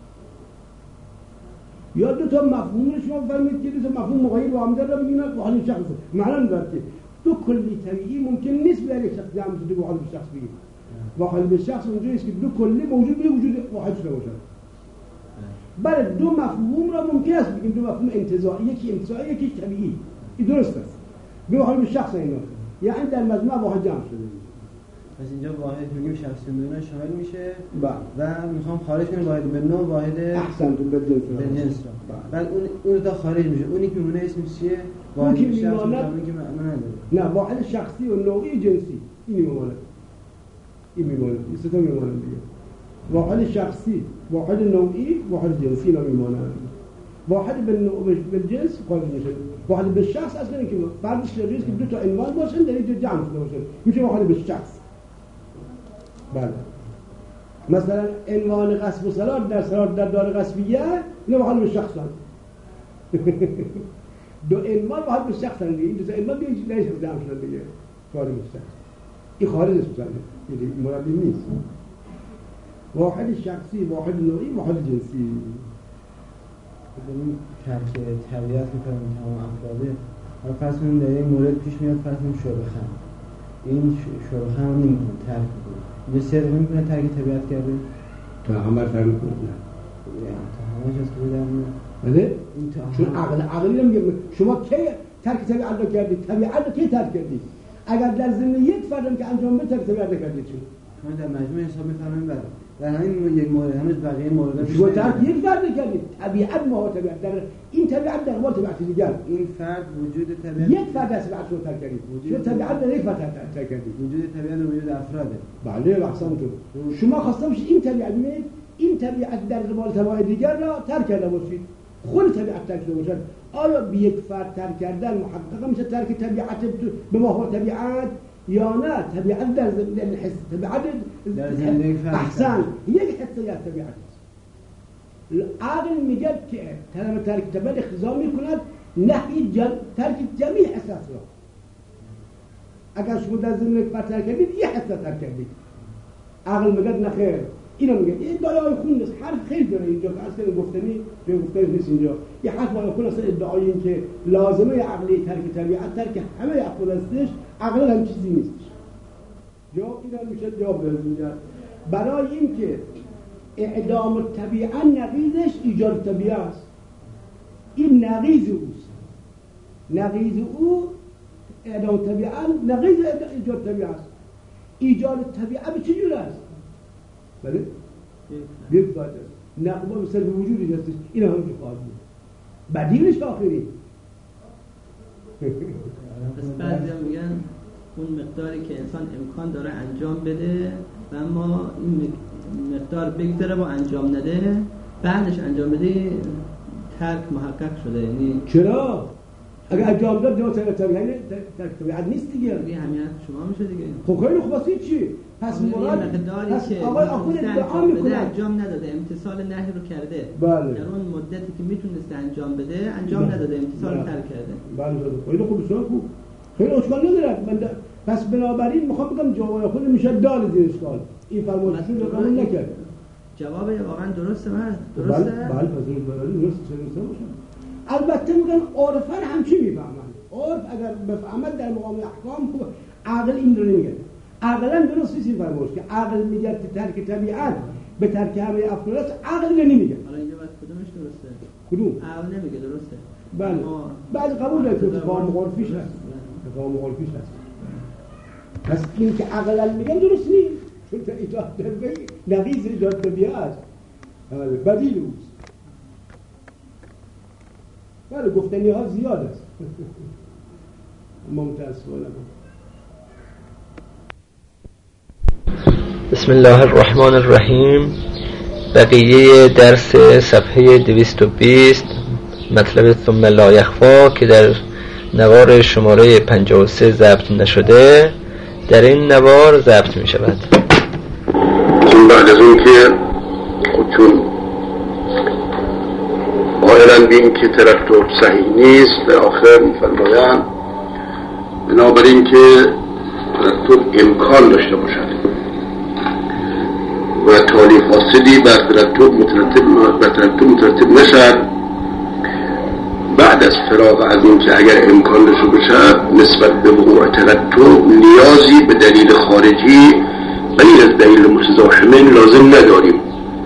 یا دو تا مفهوم شما فهمید که دو تا مفهوم مغایر با هم داره ببینید واحد شخص معنی نداره که دو کلی طبیعی ممکن نیست برای یک شخص جمع شده واحد به شخص بگیم. واحد به شخص اونجایی است که دو کلی موجود به وجود واحد شده باشه. بله دو مفهوم را ممکن است بگیم دو مفهوم انتزاعی یکی انتزاعی یکی طبیعی. این درست است. به واحد به شخص اینا یعنی در مجموع واحد جمع شده. پس اینجا واحد میگیم شخصی نوعی شامل میشه بله و میخوام خارج کنیم واحد به نوع واحد احسن تو به جنس به جنس بعد اون اون تا خارج میشه اونی که میمونه اسمش چیه واحد که شخصی میماند که من نداره نه واحد شخصی و نوعی جنسی این میماند این میماند این سه تا میماند دیگه واحد شخصی واحد نوعی واحد جنسی اینا میماند واحد بالجنس خارج میشه، واحد بالشخص اصلا اینکه فردش لازمه که دو تا عنوان باشن در این جمع شده باشن، میشه واحد بالشخص. بله مثلا عنوان غصب و سلات در سلات در دار غصبیه اینو واحد بالشخص هست. دو عنوان واحد بالشخص هست دیگه، این دو تا عنوان دیگه نمیشه جمع شدن دیگه خارج میشه. این خارج است مثلا این مرادی نیست. واحد شخصی، واحد نوعی، واحد جنسی. این ترک طبیعت میکنم تمام افراده. حالا فرض کنیم در این مورد پیش میاد فرض کنیم شربخم، این شربخم رو نمیکنه ترک میکنه، اینجا صدق نمیکنه ترک طبیعت کرده؟ تا همه ترک میکنه نه تا همه جاست که بودم بله؟ چون عقل عقلی نمیگه شما کی ترک طبیعت رو کردید؟ طبیعت رو کی ترک کردید؟ اگر در ضمن یک فردم که انجام بده ترک طبیعت نکردید چون؟ شما در مجموع حساب میفرمایید بعد در همین یک مورد هنوز بقیه مورد شما ترک یک فرد نکردید، طبیعت ما طبیعت در این طبیعت در قبال طبیعت دیگر این فرد وجود طبیعت یک فرد از طبیعت رو ترک کردید، شما طبیعت در یک فرد ترک کردید. وجود طبیعت و وجود افراده. بله احسنتون. شما خواستم این طبیعت می این طبیعت در قبال طبیعت دیگر را ترک کرده باشید، خود طبیعت ترک کرده باشد. آیا به یک فرد ترک کردن محققا میشه ترک طبیعت به ماهور طبیعت یا نه؟ طبیعت در زمین حس طبیعت در زندگی فرد احسن یک حصه از طبیعت است. عقل میگه که طلب ترک طبیعت اختزام میکند نهی جن... ترک جمیع اساس را. اگر شما در زمین یک فرد ترک کردید یک حصه ترک کردید. عقل میگه نخیر، اینو میگه این ادعای خون نیست، حرف خیلی داره اینجا که اصلا گفتنی به گفتنی نیست اینجا. یه حرف بالا خون اصلا ادعای این که لازمه عقلی ترک طبیعت ترک همه افعال هستش، عقل هم چیزی نیست. جواب اینا میشه جواب داره اینجا. برای این که اعدام الطبیعه نقیضش ایجاد طبیعه است. این نقیض اوست. نقیض او اعدام طبیعه نقیض ایجاد طبیعه است. ایجاد طبیعه به چه جور است؟ بله؟ یک فرد است. نقبا به سر وجودی هستش. این هم که خواهد بود. بدیلش آخری. پس بعضی هم میگن اون مقداری که انسان امکان داره انجام بده و اما این مقدار بگذره با انجام نده، بعدش انجام بده ترک محقق شده. یعنی چرا؟ اگر انجام داد جا ترک طبیعت طبیعت نیست دیگه. دیگه همیت شما میشه دیگه. خب خیلی خوب است چی؟ پس مراد مقداری که آقای آخون ادعا میکنه انجام نداده، امتثال نهی رو کرده. بله. در اون مدتی که میتونسته انجام بده انجام بله. نداده، امتثال رو ترک کرده. بله خیلی خوب بسیار خوب. خیلی اشکال نداره. من د... پس بنابراین میخوام بگم جواب خود میشه دال زیر اشکال. این فرمایششون رو قبول نکرد. جواب واقعا درسته مرد. درسته؟ بله بله پس درست درسته باشه. البته میگن عرفا هم چی میفهمن؟ عرف اگر بفهمد در مقام احکام خوب. عقل این رو نمیگه. عقلا درست نیست این فرمایش که عقل میگه ترک طبیعت به ترک همه افعال است، عقل نمیگه. حالا اینجا بعد کدومش درسته؟ کدوم؟ عقل نمیگه درسته. بله. بعد قبول داره که تفاهم مخالفیش هست. تفاهم مخالفیش هست. پس این که عقلا میگن درست نیست. چون ایجاد طبیعی نقیض ایجاد طبیعت است. بله بدیل اوست. بله گفتنی ها زیاد است. متاسفانه. بسم الله الرحمن الرحیم. بقیه درس صفحه دویست و بیست مطلب ثم لا یخفا که در نوار شماره پنجاه و سه ضبط نشده در این نوار ضبط می شود. بعد از اون که چون قائلن به این که ترکتور صحیح نیست در آخر می‌فرمایند بنابراین که ترکتور امکان داشته باشد و تالی فاصلی بر ترکتور مترتب بر ترکتور مترتب نشد بعد از فراغ از این که اگر امکان داشته باشد نسبت به وقوع ترکتور نیازی به دلیل خارجی غیر از دلیل متزاحمین لازم نداریم.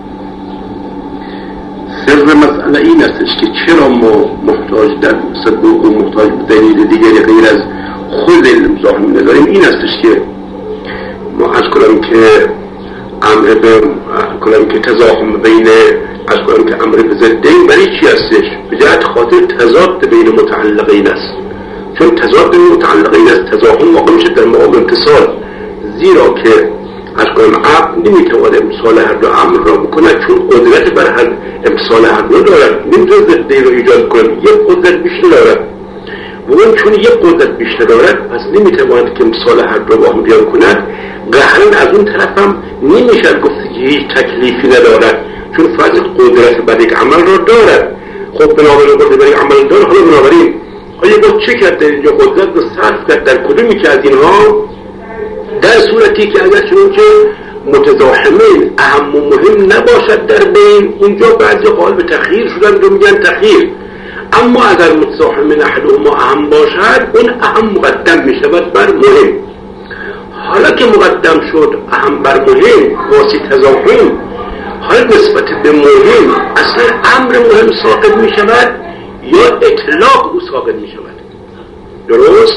سر مسئله این استش که چرا ما محتاج در صدق و محتاج به دلیل دیگری غیر از خود دلیل مزاحم نداریم. این استش که ما از کنم که امر به کنم که تزاحم بین از کنم که امر به ضدین برای چی هستش؟ به جهت خاطر تضاد بین متعلقین است. چون تضاد بین متعلقین است تزاحم واقع میشه در مقام امتصال، زیرا که از کنم عقل نمیتواند امثال هر دو امر را بکند، چون قدرت بر هر امثال هر دو دارد. نمیتواند ضدی رو ایجاد کنم، یک قدرت بیشتر دارد و اون چون یک قدرت بیشتر دارد پس نمیتواند که امثال هر دو با هم بیان کند. قهرن از اون طرف هم نمیشه گفت که هیچ تکلیفی ندارد، چون فقط قدرت بر یک عمل را دارد. خب بنابراین قدرت بر یک عمل دارد. حالا بنابراین آیا با چه کرد در اینجا قدرت رو صرف کرد در کدومی که از اینها؟ در صورتی که اگر چون که متزاحمین اهم و مهم نباشد در بین، اینجا بعضی قائل به تخییر شدن رو میگن تخییر. اما اگر متزاحمین احدهما اهم باشد، اون اهم مقدم میشود بر مهم. حالا که مقدم شد اهم بر مهم واسه تزاحم، حالا نسبت به مهم اصلا امر مهم ساقط میشود یا اطلاق او ساقط میشود؟ درست؟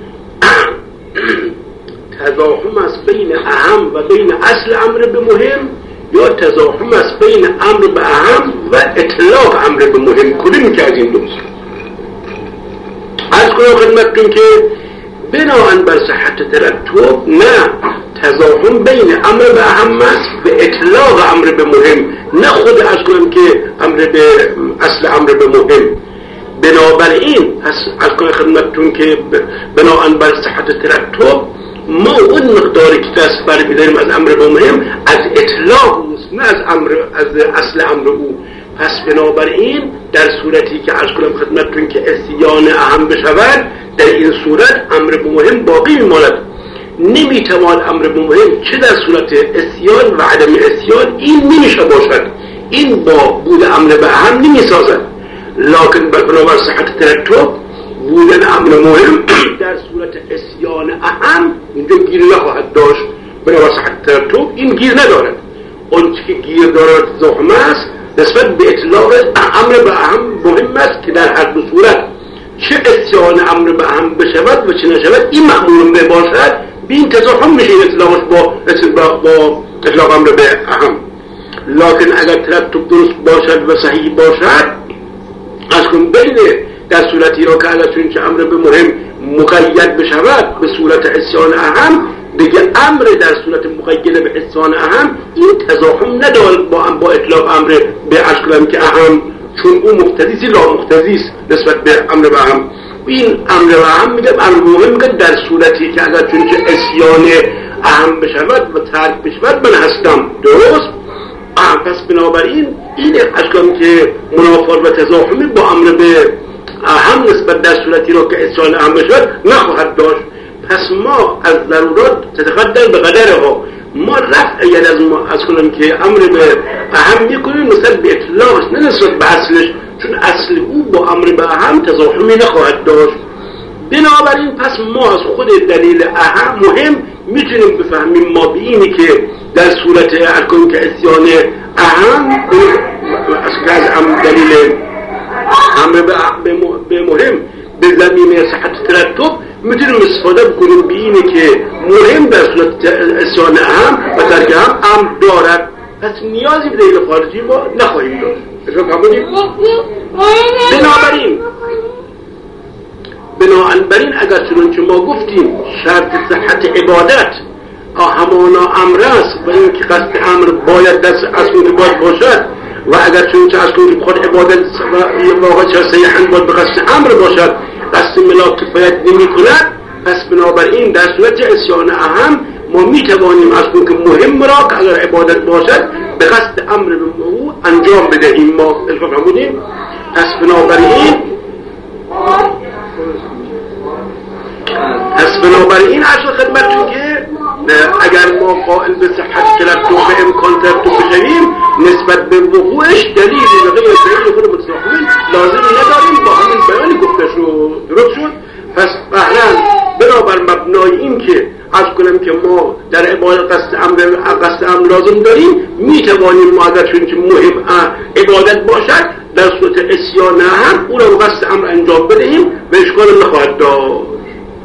تزاحم است بین اهم و بین اصل امر به مهم، یا تزاحم است بین امر به اهم و اطلاق امر به مهم؟ کدوم که از این دوست؟ از کنم خدمتتون که بناهن بر صحت ترتب نه، تزاحم بین امر به اهم است به اطلاق امر به مهم، نه خود از کنم که امر به اصل امر به مهم. بنابراین پس از کنم خدمتتون که بناهن بر صحت ترتب ما اون مقداری که دست بر بیداریم از امر به مهم از اطلاق اوست، نه از امر از اصل امر او. پس بنابراین در صورتی که عرض کنم خدمتتون که اسیان اهم بشود، در این صورت امر به مهم باقی میماند. نمیتوان امر به مهم چه در صورت اسیان و عدم اسیان این نمیشه باشد، این با بود امر به اهم نمیسازد. لکن بنابر صحت ترتب بودن امر مهم در صورت اسیان اهم اینجا گیر نخواهد داشت. بنابر صحت ترتب این گیر ندارد. اون که گیر دارد تزاحم است نسبت به اطلاق امر به اهم مهم است که در هر دو صورت چه اسیان امر به اهم بشود و چه نشود این معمول به باشد، به این تزاحم میشه اطلاقش با با اطلاق امر به اهم. لکن اگر ترتب درست باشد و صحیح باشد، از کن بین در صورتی را که اگر چون که امر به مهم مقید بشود به صورت اسیان اهم، دیگه امر در صورت مقید به اسیان اهم این تزاحم ندارد با با اطلاق امر به اشکالم که اهم، چون او مقتضی لا مقتضی است نسبت به امر به اهم. این امر به اهم میگه امر مهم میگه در صورتی که اگر چون که اسیان اهم بشود و ترک بشود من هستم. درست؟ پس بنابراین این اشکالی که منافات و تزاحمی با امر به اهم نسبت در صورتی را که اسیان اهم بشود نخواهد داشت. پس ما از ضرورات تتقدر به قدرها، ما رفع ید از ما از کنم که امر به اهم میکنیم نسبت به اطلاقش نه نسبت به اصلش، چون اصل او با امر به اهم تزاحمی نخواهد داشت. بنابراین پس ما از خود دلیل اهم مهم میتونیم بفهمیم ما به اینی که در صورت ارکان که اسیان اهم از ام دلیل امر به مهم به زمینه صحت ترتب میتونیم استفاده بکنیم به اینی که مهم در صورت اسیان اهم و ترک اهم امر دارد. پس نیازی به دلیل خارجی ما نخواهیم داشت. بنابراین بنابراین اگر چنانچه ما گفتیم شرط صحت عبادت همانا امر است و این که قصد امر باید دست از اون باید باشد، و اگر چنانچه از اون بخواد عبادت و واقع چه صحیحاً باید به قصد امر باشد، قصد ملاک کفایت نمی کند. پس بنابراین در صورت اسیان اهم ما می توانیم از اون که مهم را که اگر عبادت باشد به قصد امر به او انجام بدهیم. ما الفا بودیم. پس بنابراین پس بنابراین اصل خدمتون که اگر ما قائل به صحت ترتب و امکان ترتب بشویم نسبت به وقوعش دلیلی به غیر دلیل خود متزاحمین لازم نداریم، با همین بیانی گفته شد. درست شد؟ پس اهلا بنابر مبنای این که از کنم که ما در عبادت قصد امر قصد امر لازم داریم، می توانیم ما اگر چون که مهم عبادت باشد در صورت اسیان هم او را قصد امر انجام بدهیم و اشکال نخواهد داشت.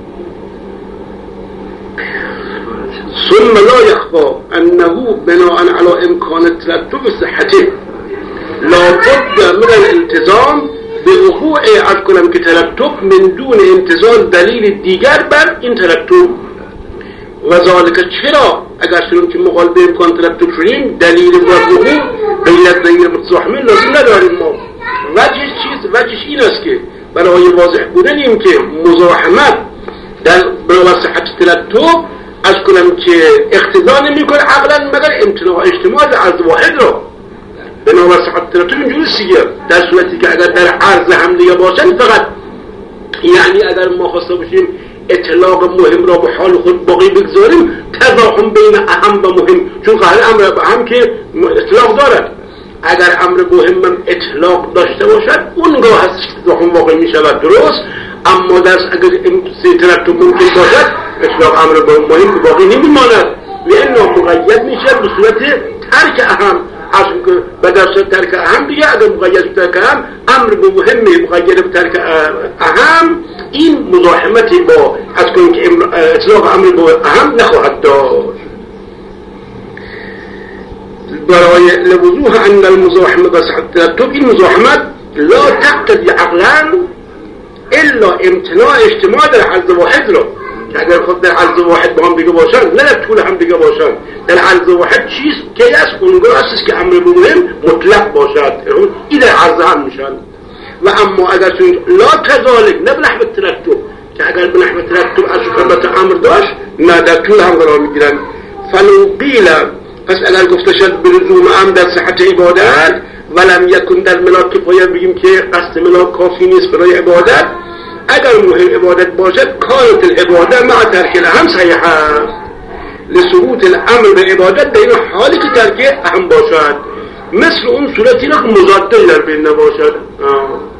ثم لا يخفى انه بناء على امکان ترتب صحته لا بد من الالتزام به وقوع از کنم که ترتب من دون انتظار دلیل دیگر بر این ترتب. و ذالک چرا؟ اگر شدیم که مقالبه امکان طلب بکنیم دلیل وقوع غیرت غیر متزاحمه لازم نداریم ما. وجهش چیست؟ وجهش این است که برای واضح بودن این که مزاحمت در برابر صحت ترتب از کنم که اقتضا نمیکنه عقلا مگر امتناع اجتماع عرض واحد را بنابر صحت ترتب اینجوری سیگه در صورتی که اگر در عرض هم دیگه باشن فقط یعنی اگر ما خواسته باشیم اطلاق مهم را به حال خود باقی بگذاریم تضاهم بین اهم و مهم چون قهر امر به هم که اطلاق دارد اگر امر مهم هم اطلاق داشته باشد اونگاه هست تضاهم واقع می شود درست اما در اگر سی ترتب ممکن باشد اطلاق امر مهم باقی نمی ماند لانه مقید می شد به صورت ترک اهم و در صورت ترک اهم دیگه اگر مقید به ترک اهم امر به مهمی مقید به ترک اهم این مزاحمتی با از کنیم که اطلاق امر به اهم نخواهد داشت. برای لوضوح ان المزاحمه بصحت ترتب این مزاحمت لا تقتضی عقلا الا امتناع اجتماع در عرض واحد را که اگر خود در عرض واحد با هم دیگه باشن نه در طول هم دیگه باشن در عرض واحد چیست که از اونگاه است که امر مهم مطلق باشد این در عرض هم میشن و اما اگر چون لا کذالک نه به نحو ترتب که اگر به نحو ترتب از شکلت امر داشت نه در طول هم قرار میگیرن فلو قیل پس اگر گفته شد به لزوم امر در صحت عبادت ولم یکن در ملاک کفایه بگیم که قصد ملاک کافی نیست برای عبادت اگر مهم عبادت باشد کانت العبادت مع ترک الاهم صحیحه لثبوت الامر به عبادت در این حالی که ترک اهم باشد مثل اون صورتی را که مضاد در بین نباشد.